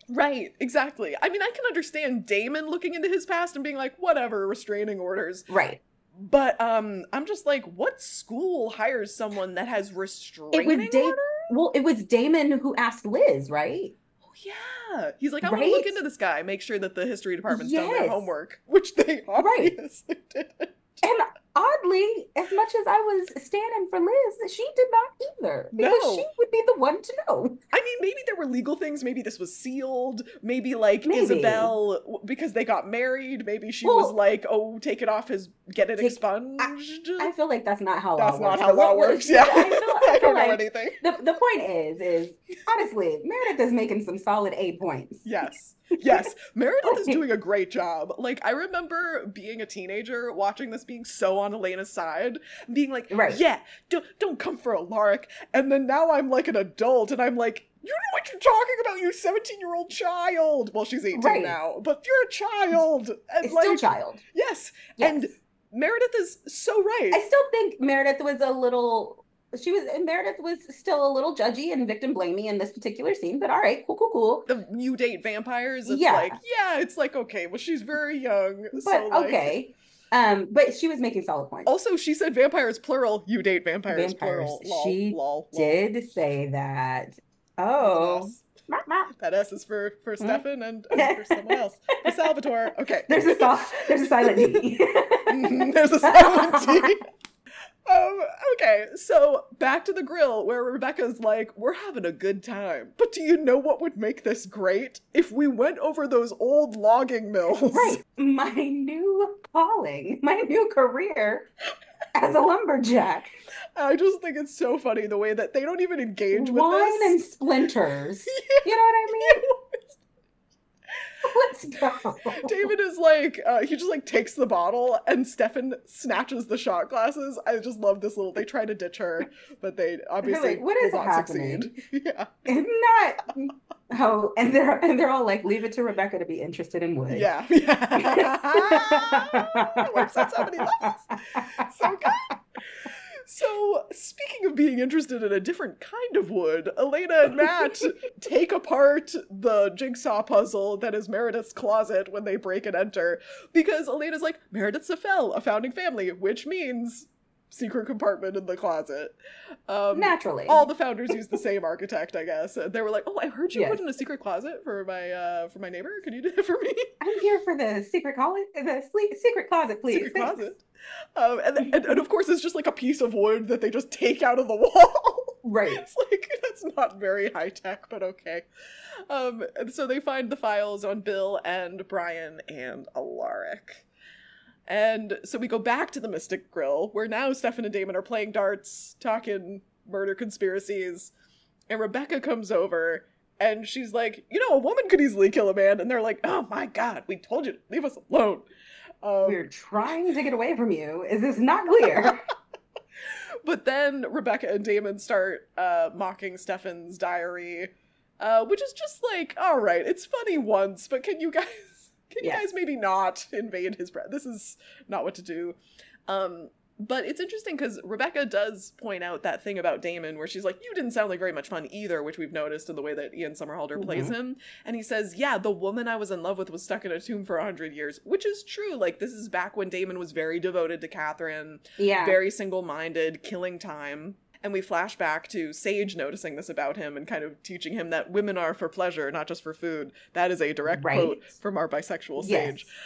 Right, exactly. I mean, I can understand Damon looking into his past and being like, whatever, restraining orders. Right. But I'm just like, what school hires someone that has It was restraining order? Well, it was Damon who asked Liz, right? Oh yeah. He's like, I want to Right? look into this guy, make sure that the history department's done their Yes. homework, which they Right. obviously did. And oddly, as much as I was standing for Liz, she did not either. Because No. she would be the one to know. I mean, maybe there were legal things. Maybe this was sealed. Maybe, like, Maybe. Isabel, because they got married, maybe she Well, was like, oh, take it off get it take- expunged. I feel like that's not how That's law works. not how But law what- works, yeah. I feel don't know like anything. the point is honestly, Meredith is making some solid A points. Yes. Yes. Meredith is doing a great job. Like, I remember being a teenager, watching this, being so on Elena's side, being like, Right. yeah, don't come for Alaric. And then now I'm like an adult, and I'm like, you know what you're talking about, you 17-year-old child. Well, she's 18 Right. now, but you're a child. And It's like, still child. yes. Yes. And Meredith is so right. I still think Meredith was still a little judgy and victim blamey in this particular scene, but all right, cool. The you date vampires, it's Yeah. like, yeah, it's like, okay, well, she's very young. But so, like, okay. But she was making solid points. Also, she said vampires plural. You date vampires, Vampires. plural. Lol, She lol. did say that. Oh. Yes. Meh, meh. That S is for Stefan and for someone else. For Salvatore. Okay. There's a silent D. There's a silent T. Okay, so back to the grill where Rebecca's like, we're having a good time. But do you know what would make this great? If we went over those old logging mills. Right. My new calling, my new career as a lumberjack. I just think it's so funny the way that they don't even engage with Wine this. and splinters. You know what I mean? Let's go. David is like, he just like takes the bottle and Stefan snatches the shot glasses. I just love this little, they try to ditch her, but they obviously Like, what is will not happening? succeed. Yeah. Not. Oh, and they're all like, leave it to Rebecca to be interested in wood. Yeah. It works on so many levels. So good. So, speaking of being interested in a different kind of wood, Elena and Matt take apart the jigsaw puzzle that is Meredith's closet when they break and enter, because Elena's like, Meredith's a fell, a founding family, which means secret compartment in the closet. Naturally. All the founders use the same architect, I guess. And they were like, oh, I heard you Yes. put in a secret closet for my neighbor. Could you do it for me? I'm here for the secret closet, please. Secret Thanks. closet. And of course, it's just like a piece of wood that they just take out of the wall. Right. It's like, that's not very high tech, but okay. And so they find the files on Bill and Brian and Alaric. And so we go back to the Mystic Grill, where now Stefan and Damon are playing darts, talking murder conspiracies, and Rebecca comes over, and she's like, you know, a woman could easily kill a man, and they're like, oh my god, we told you to leave us alone. We're trying to get away from you. Is this not clear? But then Rebecca and Damon start mocking Stefan's diary, which is just like, all right, it's funny once, but can you guys Yes. maybe not invade his breath? This is not what to do. But it's interesting because Rebecca does point out that thing about Damon where she's like, you didn't sound like very much fun either, which we've noticed in the way that Ian Somerhalder plays him. And he says, yeah, the woman I was in love with was stuck in a tomb for 100 years, which is true. Like, this is back when Damon was very devoted to Catherine, Yeah. very single-minded, killing time. And we flash back to Sage noticing this about him and kind of teaching him that women are for pleasure, not just for food. That is a direct Right. quote from our bisexual Yes. Sage.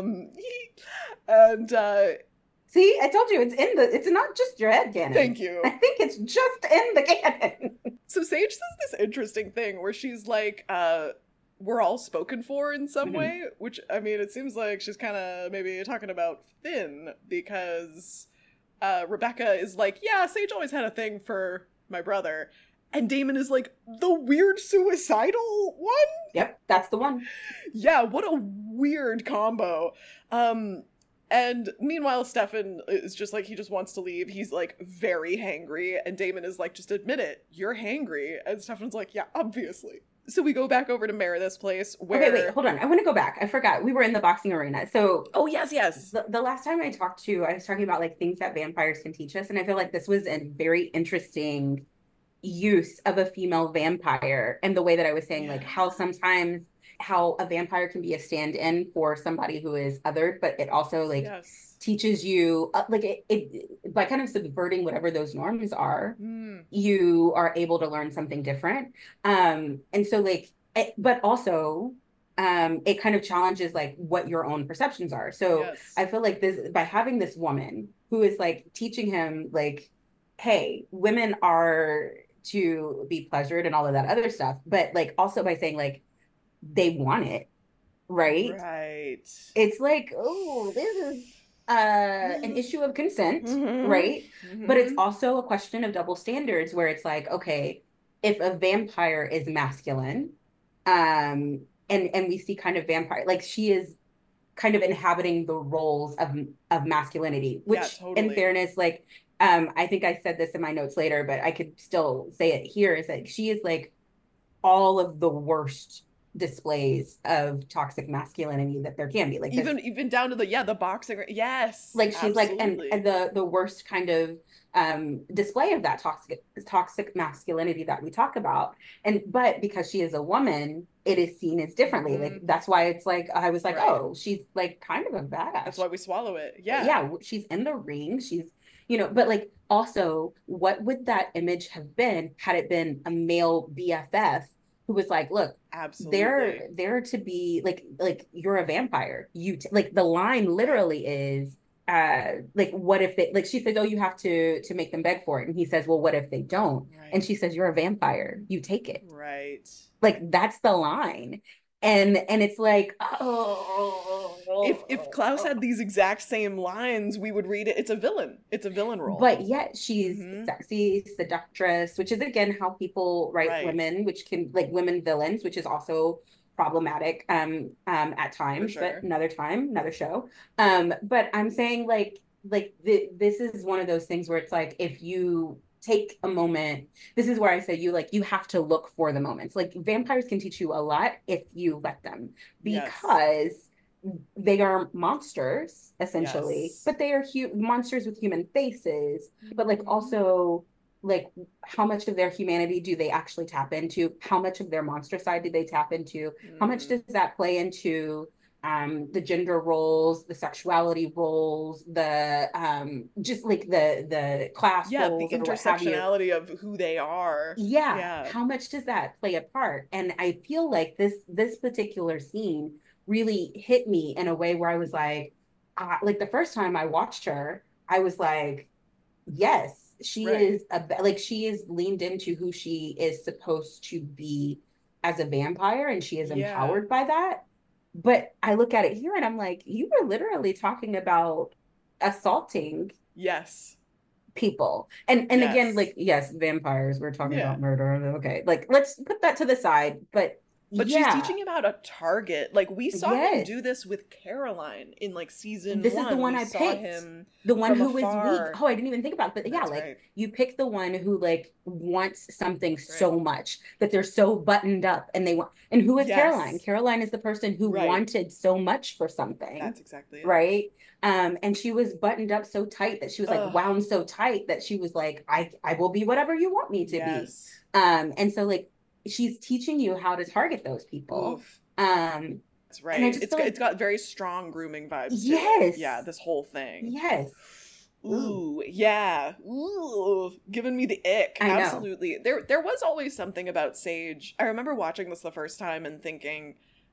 And See, I told you it's not just your head canon. thank you. I think it's just in the canon. So Sage says this interesting thing where she's like, we're all spoken for in some way, which, I mean, it seems like she's kind of maybe talking about Finn, because Rebecca is like, yeah, Sage always had a thing for my brother. And Damon is like, the weird suicidal one? Yep, that's the one. Yeah, what a weird combo. And meanwhile, Stefan is just like, he just wants to leave. He's like very hangry. And Damon is like, just admit it, you're hangry. And Stefan's like, yeah, obviously. So we go back over to Meredith's place where... Okay, wait, hold on. I want to go back. I forgot. We were in the boxing arena. So Oh, yes. the last time I was talking about like things that vampires can teach us. And I feel like this was a very interesting use of a female vampire, and the way that I was saying, Yeah. like how sometimes how a vampire can be a stand-in for somebody who is othered, but it also like Yes. teaches you like it by kind of subverting whatever those norms are, Mm. you are able to learn something different. And so like but also it kind of challenges like what your own perceptions are. So Yes. I feel like this, by having this woman who is like teaching him like, hey, women are to be pleasured and all of that other stuff, but like also by saying like they want it, right? Right. It's like, oh, this is an issue of consent, Mm-hmm. right? But it's Mm-hmm. also a question of double standards where it's like, okay, if a vampire is masculine, and we see kind of vampire, like she is kind of inhabiting the roles of masculinity, Yeah, which in totally. fairness, like I think I said this in my notes later, but I could still say it here, is that she is like all of the worst displays of toxic masculinity that there can be. Like this, Even down to the boxing. Yes, like she's like, and absolutely. the worst kind of display of that toxic masculinity that we talk about. And but because she is a woman, it is seen as differently. Like Mm-hmm. that's why it's like I was like, Right. oh, she's like kind of a That's badass. why we swallow it. Yeah. Yeah, she's in the ring, she's, but like also what would that image have been had it been a male BFF who was like, look, Absolutely. they're to be like you're a vampire, like the line Right. literally is like what if they, like she says, oh, you have to make them beg for it, and he says, well, what if they don't, and Right. she says, you're a vampire, you take it. Right. Like that's the line. And it's like, If Klaus oh. had these exact same lines, we would read it. It's a villain. It's a villain role. But yet she's Mm-hmm. sexy seductress, which is again how people write Right. women, which can like women villains, which is also problematic at For times, but sure. another time, another show. But I'm saying this is one of those things where it's like if you take a moment, this is where I say you have to look for the moments. Like vampires can teach you a lot if you let them, Yes. because they are monsters essentially, Yes. but they are monsters with human faces, but like Mm-hmm. also like how much of their humanity do they actually tap into, how much of their monster side do they tap into, how much Mm. does that play into the gender roles, the sexuality roles, the just like the class Yeah, the roles or what have you. intersectionality of who they are. Yeah, Yeah. how much does that play a part? And I feel like this particular scene really hit me in a way where I was like the first time I watched her, I was like, yes, she Right. is like she is leaned into who she is supposed to be as a vampire, and she is Yeah. empowered by that. But I look at it here and I'm like, you were literally talking about assaulting Yes. people. And again, Yes. like, yes, vampires, we're talking Yeah. about murder. Okay, like let's put that to the side. But But she's yeah, teaching about a target. Like we saw him yes. do this with Caroline in like season This is the 1. one We I saw picked. him The one from who is weak. afar. Oh, I didn't even think about it. But yeah, That's like right. you pick the one who like wants something That's right. so much that they're so buttoned up and they want. And who is Caroline? Yes. Caroline is the person who Right. wanted so much for something, That's exactly it. right? And she was buttoned up so tight that she was like Ugh. wound so tight that she was like, I will be whatever you want me to be. Yes. And so like she's teaching you how to target those people. Oof. Um, That's and I right. just feel It's like got very strong grooming vibes to it. Yeah, yes, this whole thing. yes. Ooh, Ooh, yeah. Ooh, giving me the ick. I know. Absolutely. There was always something about Sage. I remember watching this the first time and thinking,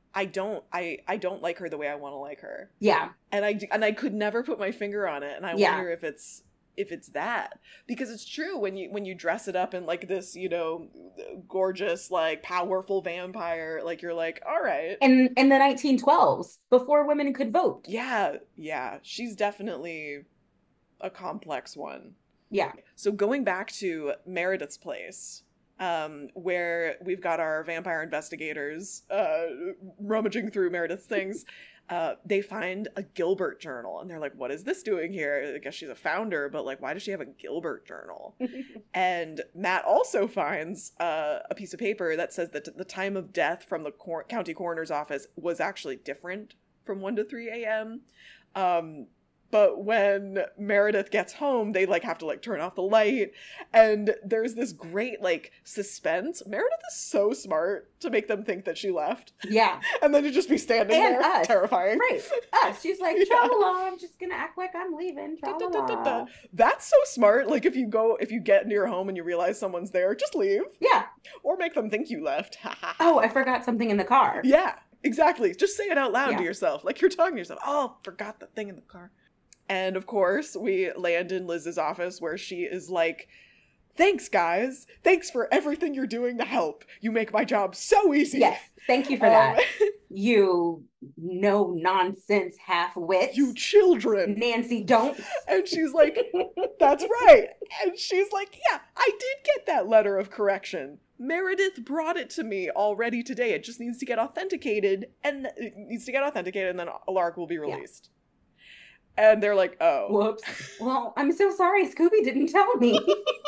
I don't like her the way I want to like her. Yeah, And I could never put my finger on it, and I yeah. wonder if it's that, because it's true when you dress it up in like this, gorgeous, like powerful vampire, like you're like, all right. And in the 1912s, before women could vote. Yeah, yeah, she's definitely a complex one. Yeah. So going back to Meredith's place, where we've got our vampire investigators rummaging through Meredith's things, they find a Gilbert journal, and they're like, "What is this doing here?" I guess she's a founder, but like, why does she have a Gilbert journal? And Matt also finds a piece of paper that says that the time of death from the county coroner's office was actually different from 1 to 3 a.m. But when Meredith gets home, they like have to like turn off the light, and there's this great like suspense. Meredith is so smart to make them think that she left. Yeah. And then to just be standing And there, us. terrifying. Right. Us. She's like, tra-la-la, I'm just gonna act like I'm leaving. Tra-la-la. That's so smart. Like if you get into your home and you realize someone's there, just leave. Yeah. Or make them think you left. Oh, I forgot something in the car. Yeah, exactly. Just say it out loud Yeah. to yourself. Like you're talking to yourself. Oh, forgot the thing in the car. And of course, we land in Liz's office where she is like, thanks, guys. Thanks for everything you're doing to help. You make my job so easy. Yes. Thank you for that. You no nonsense half-wit. You children. Nancy don't. And she's like, that's right. And she's like, yeah, I did get that letter of correction. Meredith brought it to me already today. It just needs to get authenticated, and then Alaric will be released. Yeah. And they're like, oh. Whoops. Well, I'm so sorry. Scooby didn't tell me.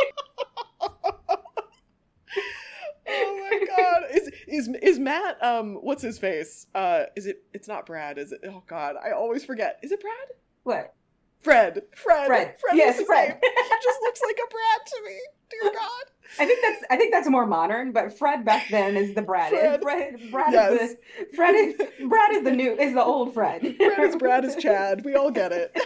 Oh my god. Is Matt what's his face? It's not Brad, is it? Oh god, I always forget. Is it Brad? What? Fred. Yes, Fred. He just looks like a Brad to me. Dear God. I think that's more modern, but Fred back then is the Brad. Brad yes. is the old Fred. Brad is Chad. We all get it.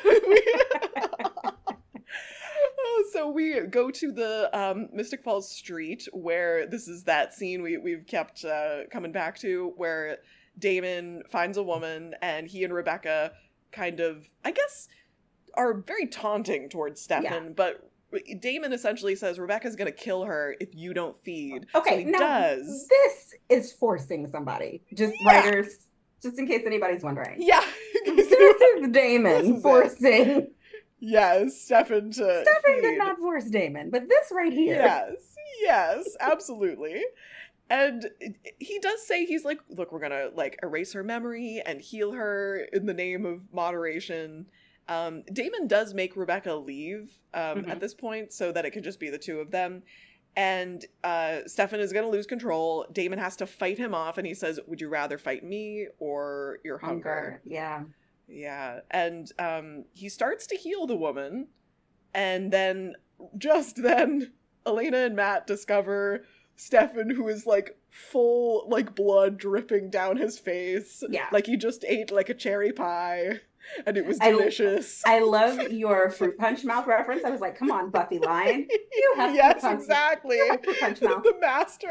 So we go to the Mystic Falls street where this is that scene we've kept coming back to, where Damon finds a woman and he and Rebecca kind of, I guess, are very taunting towards Stefan, but Damon essentially says Rebecca's gonna kill her if you don't feed. Okay, so he now does. This is forcing somebody. Just writers, just in case anybody's wondering. Yeah. This is Damon forcing. Yes, Stefan to Stefan feed. did not force Damon, but this right here. Yes, absolutely. And he does say, he's like, look, we're gonna like erase her memory and heal her in the name of moderation. Damon does make Rebecca leave at this point so that it could just be the two of them. And Stefan is going to lose control. Damon has to fight him off, and he says, would you rather fight me or your hunger? Yeah. Yeah. And he starts to heal the woman. And then, just then, Elena and Matt discover Stefan, who is like full, like blood dripping down his face. Yeah. Like he just ate like a cherry pie. And it was delicious. I love your fruit punch mouth reference. I was like, come on, Buffy Lion. You have yes, exactly. You have fruit punch mouth. The master.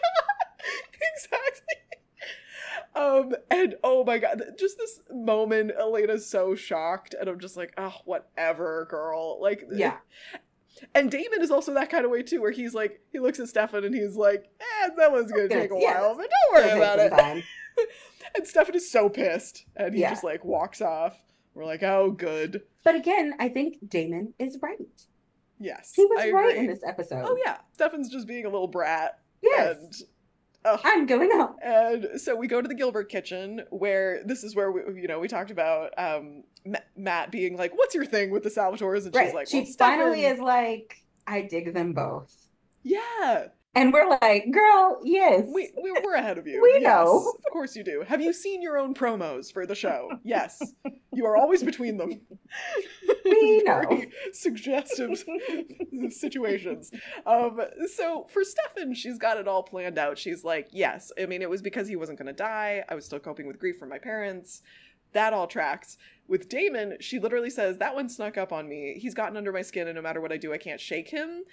Exactly. And oh my god, just this moment, Elena's so shocked, and I'm just like, oh, whatever, girl. Like, yeah. And Damon is also that kind of way too, where he's like, he looks at Stefan and he's like, that one's gonna take a while, but don't worry about it. And Stefan is so pissed, and he just like walks off. We're like, oh, good. But again, I think Damon is right. Yes, he was right in this episode. Oh yeah, Stefan's just being a little brat. Yes. And, I'm going home. And so we go to the Gilbert kitchen, where this is where we talked about Matt being like, "What's your thing with the Salvatores?" And she's like, she finally is like, "I dig them both." Yeah. And we're like, girl, yes. We're ahead of you. We know. Of course you do. Have you seen your own promos for the show? Yes. You are always between them. We know. Very suggestive situations. So for Stefan, she's got it all planned out. She's like, yes, I mean, it was because he wasn't going to die. I was still coping with grief from my parents. That all tracks. With Damon, she literally says, that one snuck up on me. He's gotten under my skin, and no matter what I do, I can't shake him.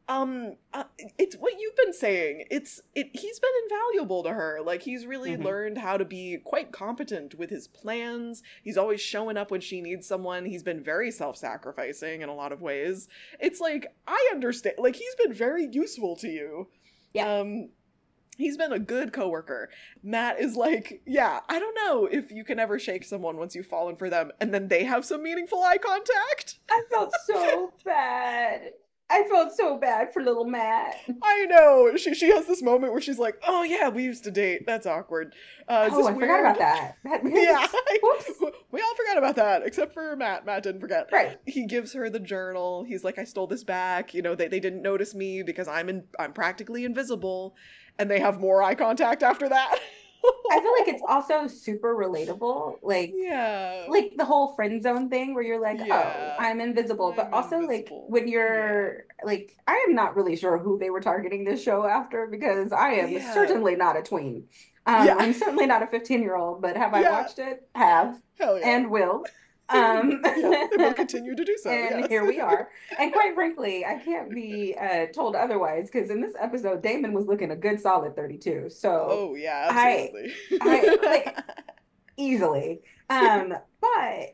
It's what you've been saying. He's been invaluable to her. Like, he's really learned how to be quite competent with his plans. He's always showing up when she needs someone. He's been very self-sacrificing in a lot of ways. It's like, I understand. Like, he's been very useful to you. Yeah. He's been a good coworker. Matt is like, yeah, I don't know if you can ever shake someone once you've fallen for them, and then they have some meaningful eye contact. I felt so bad. I felt so bad for little Matt. I know. She has this moment where she's like, oh yeah, we used to date. That's awkward. I forgot about that. Yeah. We all forgot about that, except for Matt. Matt didn't forget. Right. He gives her the journal. He's like, I stole this back. You know, they didn't notice me because I'm practically invisible. And they have more eye contact after that. I feel like it's also super relatable. Yeah. Like the whole friend zone thing where you're like, oh, Yeah. I'm invisible. But I'm also like invisible. when Yeah. you're like, I am not really sure who they were targeting this show after because I am Yeah. certainly not a tween. Yeah. I'm certainly not a 15-year-old, but have I Yeah. watched it? Have Hell yeah. and will. Um, Yeah. And will continue to do so. and Yes. here we are. And quite frankly, I can't be told otherwise because in this episode, Damon was looking a good solid 32. So Oh, yeah, I absolutely. like easily. But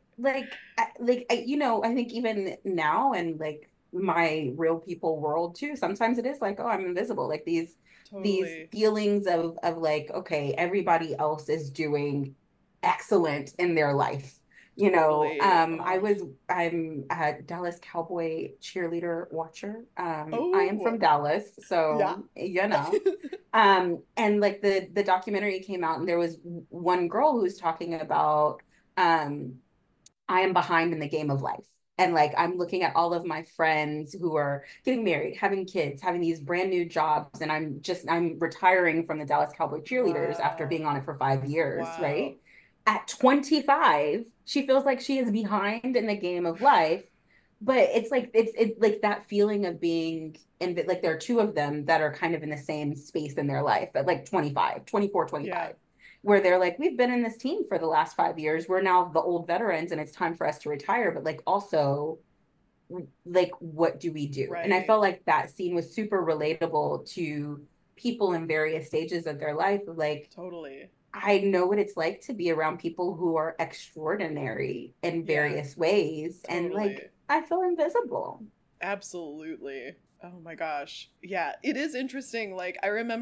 I think even now and like my real people world too, sometimes it is like, oh, I'm invisible. Like these Totally. feelings of like, okay, everybody else is doing excellent in their life. Totally. Oh. I'm a Dallas Cowboy cheerleader watcher. I am Oh. from Dallas, Yeah. so you know. And like the documentary came out and there was one girl who was talking about um I am behind in the game of life. And like I'm looking at all of my friends who are getting married, having kids, having these brand new jobs, and I'm retiring from the Dallas Cowboy cheerleaders after Wow. being on it for 5 years, Wow. right? At 25, she feels like she is behind in the game of life, but it's like it's like that feeling of being in like there are two of them that are kind of in the same space in their life at like 25, 24, Yeah. 25, where they're like, we've been in this team for the last 5 years, we're now the old veterans and it's time for us to retire, but like also like what do we do? And I Right. felt like that scene was super relatable to people in various stages of their life, like Totally. I know what it's like to be around people who are extraordinary in Yeah. various ways. And like, Totally. I feel invisible. Absolutely. Oh my gosh. Yeah, it is interesting. Like,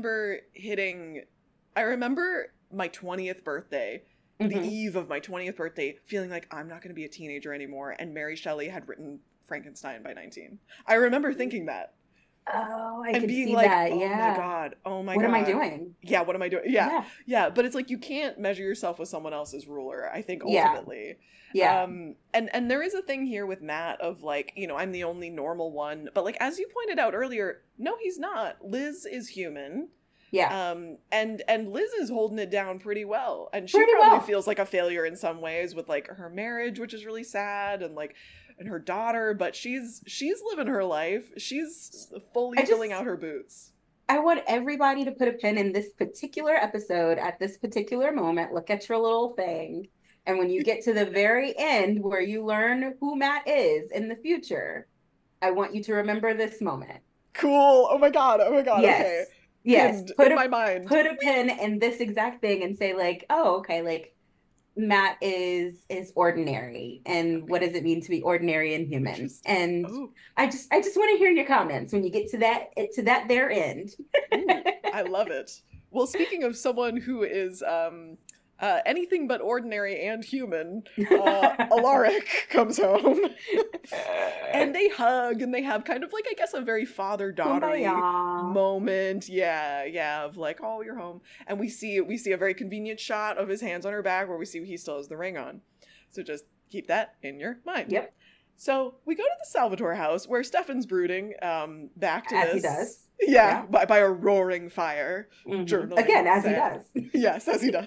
I remember my 20th birthday, the Mm-hmm. eve of my 20th birthday, feeling like I'm not going to be a teenager anymore. And Mary Shelley had written Frankenstein by 19. I remember thinking that Oh, I and could being see like, that. oh my Yeah. God, oh my What am I God. doing? Yeah, what am I doing? Yeah, Yeah. yeah. But it's like you can't measure yourself with someone else's ruler, I think, Yeah. ultimately. Yeah. And there is a thing here with Matt of like, I'm the only normal one. But like as you pointed out earlier, no, he's not. Liz is human. Yeah. And Liz is holding it down pretty well. And she Pretty probably well. feels like a failure in some ways with like her marriage, which is really sad, and like and her daughter, but she's living her life. She's fully I filling just out her boots. I want everybody to put a pin in this particular episode at this particular moment. Look at your little thing. And when you get to the very end where you learn who Matt is in the future, I want you to remember this moment. Cool. Oh my god. Oh my god. Okay. Yes. Yes. Pinned in my mind. Put a pin in this exact thing and say like, "Oh, okay, like Matt is ordinary and what Okay. does it mean to be ordinary and human?" Interesting. And Oh. I just want to hear your comments when you get to that their end. Ooh. I love it. Well, speaking of someone who is anything but ordinary and human, Alaric comes home and they hug and they have kind of like, I guess, a very father-daughtery Kumbaya. moment. Yeah, yeah, of like, oh, you're home. And we see a very convenient shot of his hands on her back where we see he still has the ring on. So just keep that in your mind. Yep. So we go to the Salvatore house where Stefan's brooding, back to As this. he does. Yeah, Yeah. by a roaring fire, journaling. Again, as sad. he does. Yes, as he does.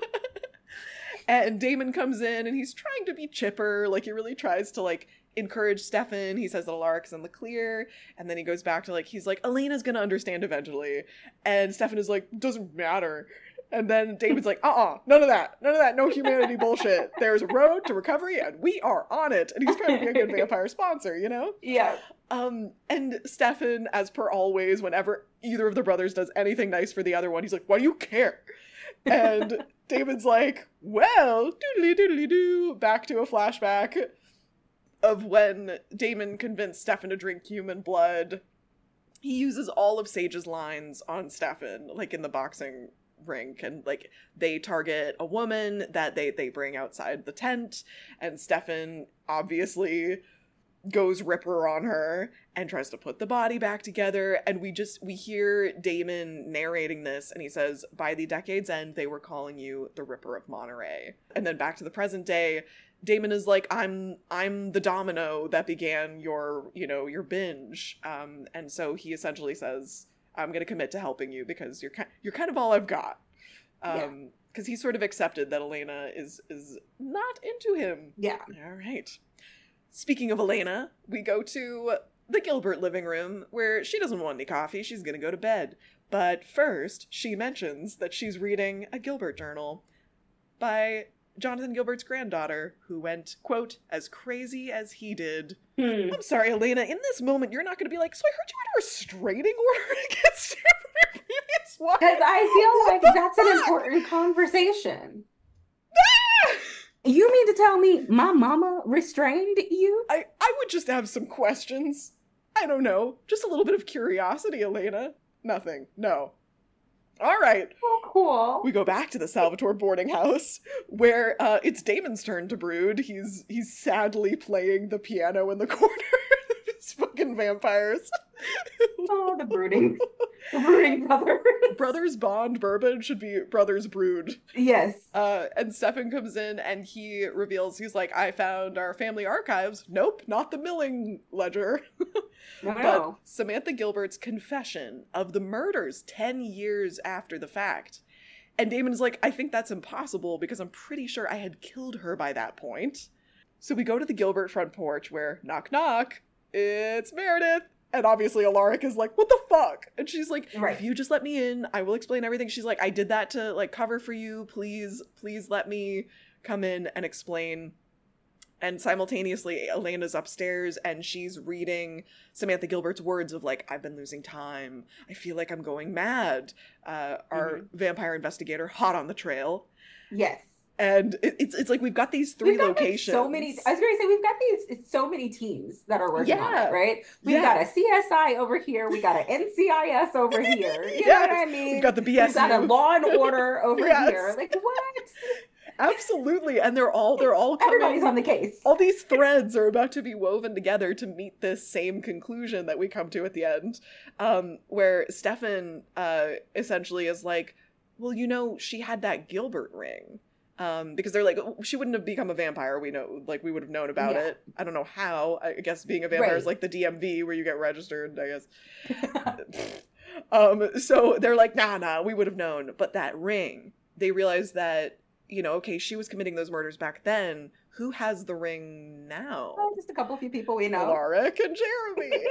And Damon comes in and he's trying to be chipper, like he really tries to like encourage Stefan. He says that Alaric's in the clear, and then he goes back to like he's like, Elena's gonna understand eventually. And Stefan is like, doesn't matter. And then Damon's like, none of that, no humanity bullshit. There's a road to recovery and we are on it. And he's trying to be a good vampire sponsor, you know? Yeah. And Stefan, as per always, whenever either of the brothers does anything nice for the other one, he's like, why do you care? And Damon's like, well, doodly doodly doo. Back to a flashback of when Damon convinced Stefan to drink human blood. He uses all of Sage's lines on Stefan, like in the boxing rink, and like they target a woman that they bring outside the tent, and Stefan obviously goes ripper on her and tries to put the body back together, and we hear Damon narrating this, and he says, by the decade's end they were calling you the Ripper of Monterey. And then back to the present day, Damon is like, I'm the domino that began your binge, and so he essentially says, I'm gonna commit to helping you because you're kind of all I've got. Because he sort of accepted that Elena is not into him. Yeah. All right. Speaking of Elena, we go to the Gilbert living room, where she doesn't want any coffee. She's going to go to bed. But first, she mentions that she's reading a Gilbert journal by Jonathan Gilbert's granddaughter, who went, quote, as crazy as he did. I'm sorry, Elena, in this moment, you're not going to be like, so I heard you had a restraining order against your previous wife? Because I feel like that's an important conversation. You mean to tell me my mama restrained you? I would just have some questions. I don't know. Just a little bit of curiosity, Elena. Nothing. No. All right. Oh, cool. We go back to the Salvatore boarding house, where it's Damon's turn to brood. He's sadly playing the piano in the corner. These fucking vampires. Oh, the brooding brothers. Brothers Bond bourbon should be Brothers Brood. Yes. And Stefan comes in and he reveals, he's like, I found our family archives. Nope, not the Milling ledger. No. But Samantha Gilbert's confession of the murders 10 years after the fact. And Damon is like, I think that's impossible because I'm pretty sure I had killed her by that point. So we go to the Gilbert front porch where, knock knock, it's Meredith. And obviously Alaric is like, what the fuck? And she's like, if you just let me in, I will explain everything. She's like, I did that to like cover for you. Please let me come in and explain. And simultaneously, Elena's upstairs and she's reading Samantha Gilbert's words of like, I've been losing time. I feel like I'm going mad. Our vampire investigator, hot on the trail. Yes. And it's like we've got these three locations. Like so many. I was going to say we've got so many teams that are working on it, right? We've got a CSI over here. We got an NCIS over here. You know what I mean? We've got the BSU. We've got a Law and Order over here. Like what? Absolutely, and they're all coming. Everybody's on the case. All these threads are about to be woven together to meet this same conclusion that we come to at the end, where Stefan essentially is like, well, you know, she had that Gilbert ring. Because they're like, she wouldn't have become a vampire. We know, like, we would have known about it. I don't know how. I guess being a vampire is like the DMV where you get registered, I guess. So they're like, nah, we would have known. But that ring, they realized that, you know, okay, she was committing those murders back then. Who has the ring now? Oh, just a few people we know. Alaric and Jeremy.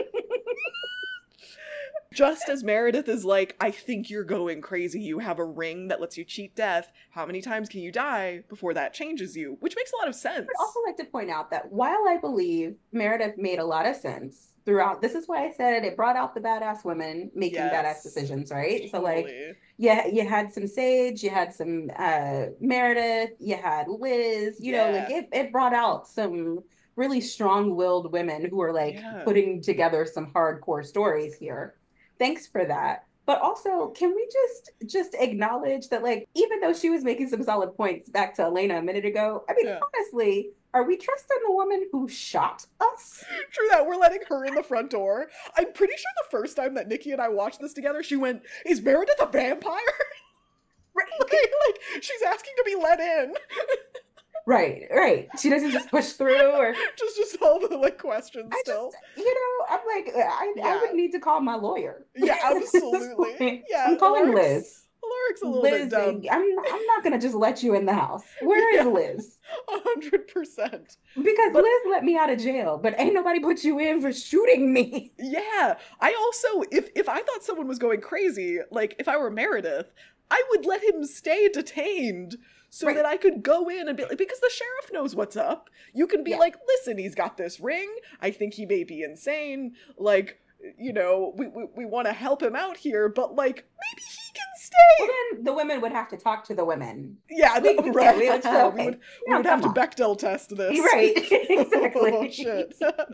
Just as Meredith is like, I think you're going crazy. You have a ring that lets you cheat death. How many times can you die before that changes you? Which makes a lot of sense. I'd also like to point out that while I believe Meredith made a lot of sense throughout, this is why I said it brought out the badass women making badass decisions, right? Totally. So like, you had some Sage, you had some Meredith, you had Liz, you know, like it brought out some really strong-willed women who are like putting together some hardcore stories here. Thanks for that. But also, can we just acknowledge that, like, even though she was making some solid points back to Elena a minute ago, I mean, honestly, are we trusting the woman who shot us? True that. We're letting her in the front door. I'm pretty sure the first time that Nikki and I watched this together, she went, is Meredith a vampire? Right. like, she's asking to be let in. Right. She doesn't just push through or just all the like questions still. I'm like, I would need to call my lawyer. Yeah, absolutely. Yeah, I'm calling Liz. Alaric's a little bit dumb. I'm not gonna just let you in the house. Where is Liz? 100%. Because Liz let me out of jail, but ain't nobody put you in for shooting me. Yeah. I also, if I thought someone was going crazy, like if I were Meredith, I would let him stay detained so that I could go in and be like, because the sheriff knows what's up. You can be like, listen, he's got this ring. I think he may be insane. Like, you know, we want to help him out here, but like, maybe he can stay. Well, then the women would have to talk to the women. Yeah, we would have to Bechdel test this. Right, exactly. Oh, shit.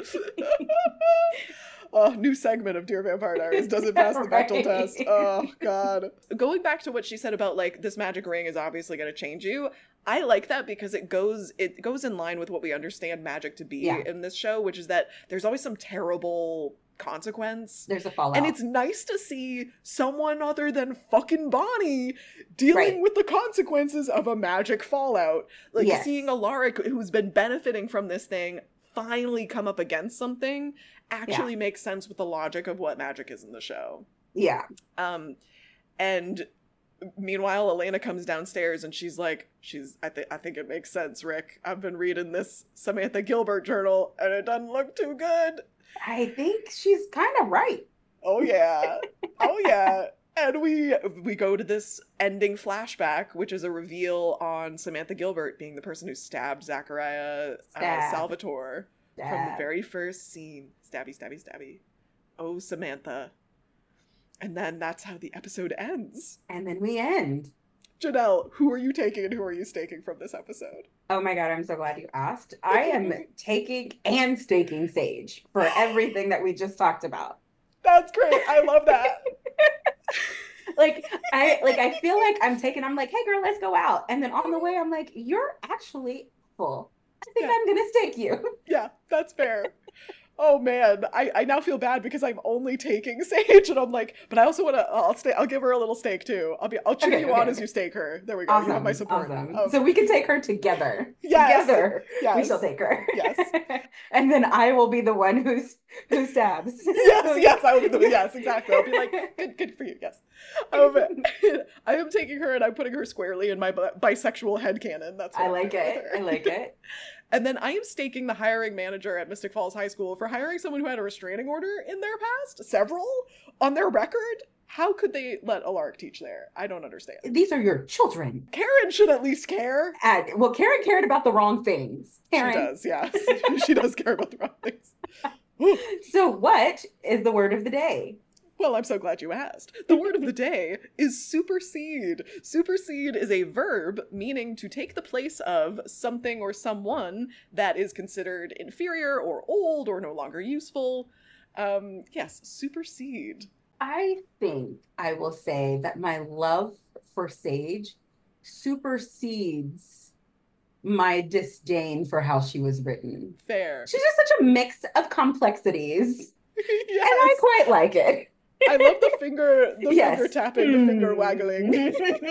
New segment of Dear Vampire Diaries doesn't pass the Bechdel test. Oh, God. Going back to what she said about, like, this magic ring is obviously going to change you, I like that because it goes in line with what we understand magic to be in this show, which is that there's always some terrible consequence. There's a fallout. And it's nice to see someone other than fucking Bonnie dealing with the consequences of a magic fallout. Like, seeing Alaric, who's been benefiting from this thing, finally come up against something actually makes sense with the logic of what magic is in the show. Yeah. And Meanwhile, Elena comes downstairs and she's like, I think it makes sense, Rick. I've been reading this Samantha Gilbert journal and it doesn't look too good. I think she's kind of right. Oh yeah. Oh yeah. And we go to this ending flashback, which is a reveal on Samantha Gilbert being the person who stabbed Zachariah Salvatore from the very first scene. Stabby, stabby, stabby. Oh, Samantha. And then that's how the episode ends. And then we end. Janelle, who are you taking and who are you staking from this episode? Oh my God, I'm so glad you asked. I am taking and staking Sage for everything that we just talked about. That's great. I love that. I feel like I'm like, hey girl, let's go out. And then on the way, I'm like, you're actually full. I think I'm gonna stake you. Yeah, that's fair. Oh man, I now feel bad because I'm only taking Sage, and I'm like, but I also want to. I'll give her a little stake too. I'll cheer you on as you stake her. There we go. Awesome, you have my support. Awesome. So we can take her together. Yes. Together, yes. we shall take her. Yes. And then I will be the one who stabs. Yes, I will be yes, exactly. I'll be like, good for you. Yes. I am taking her and I'm putting her squarely in my bisexual headcanon. That's what I like it. I like it. And then I am staking the hiring manager at Mystic Falls High School for hiring someone who had a restraining order in their past, several, on their record. How could they let Alaric teach there? I don't understand. These are your children. Karen should at least care. Well, Karen cared about the wrong things. Karen. She does, yeah. She does care about the wrong things. So what is the word of the day? Well, I'm so glad you asked. The word of the day is supersede. Supersede is a verb meaning to take the place of something or someone that is considered inferior or old or no longer useful. Yes, supersede. I think I will say that my love for Sage supersedes my disdain for how she was written. Fair. She's just such a mix of complexities. Yes. And I quite like it. I love the finger Yes. finger tapping, the finger waggling.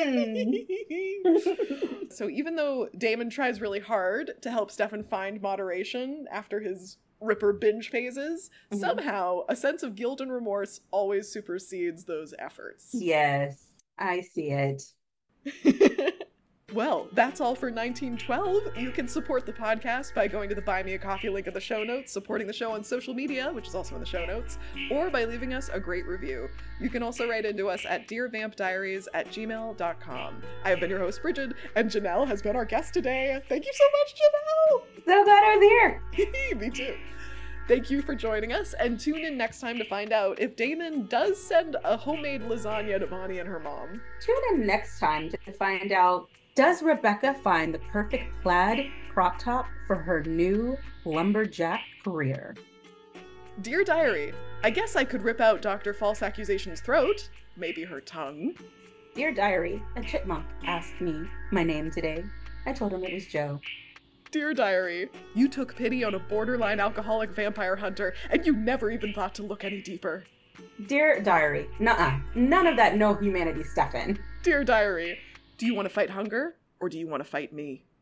So even though Damon tries really hard to help Stefan find moderation after his Ripper binge phases, somehow a sense of guilt and remorse always supersedes those efforts. Yes, I see it. Well, that's all for 1912. You can support the podcast by going to the Buy Me a Coffee link in the show notes, supporting the show on social media, which is also in the show notes, or by leaving us a great review. You can also write into us at dearvampdiaries@gmail.com. I have been your host, Bridget, and Janelle has been our guest today. Thank you so much, Janelle! So glad I was here. Me too. Thank you for joining us, and tune in next time to find out if Damon does send a homemade lasagna to Bonnie and her mom. Tune in next time to find out, does Rebecca find the perfect plaid crop top for her new lumberjack career? Dear Diary, I guess I could rip out Dr. False Accusation's throat. Maybe her tongue. Dear Diary, a chipmunk asked me my name today. I told him it was Joe. Dear Diary, you took pity on a borderline alcoholic vampire hunter, and you never even thought to look any deeper. Dear Diary, nuh-uh, none of that no humanity stuff in. Dear Diary, do you want to fight hunger, or do you want to fight me?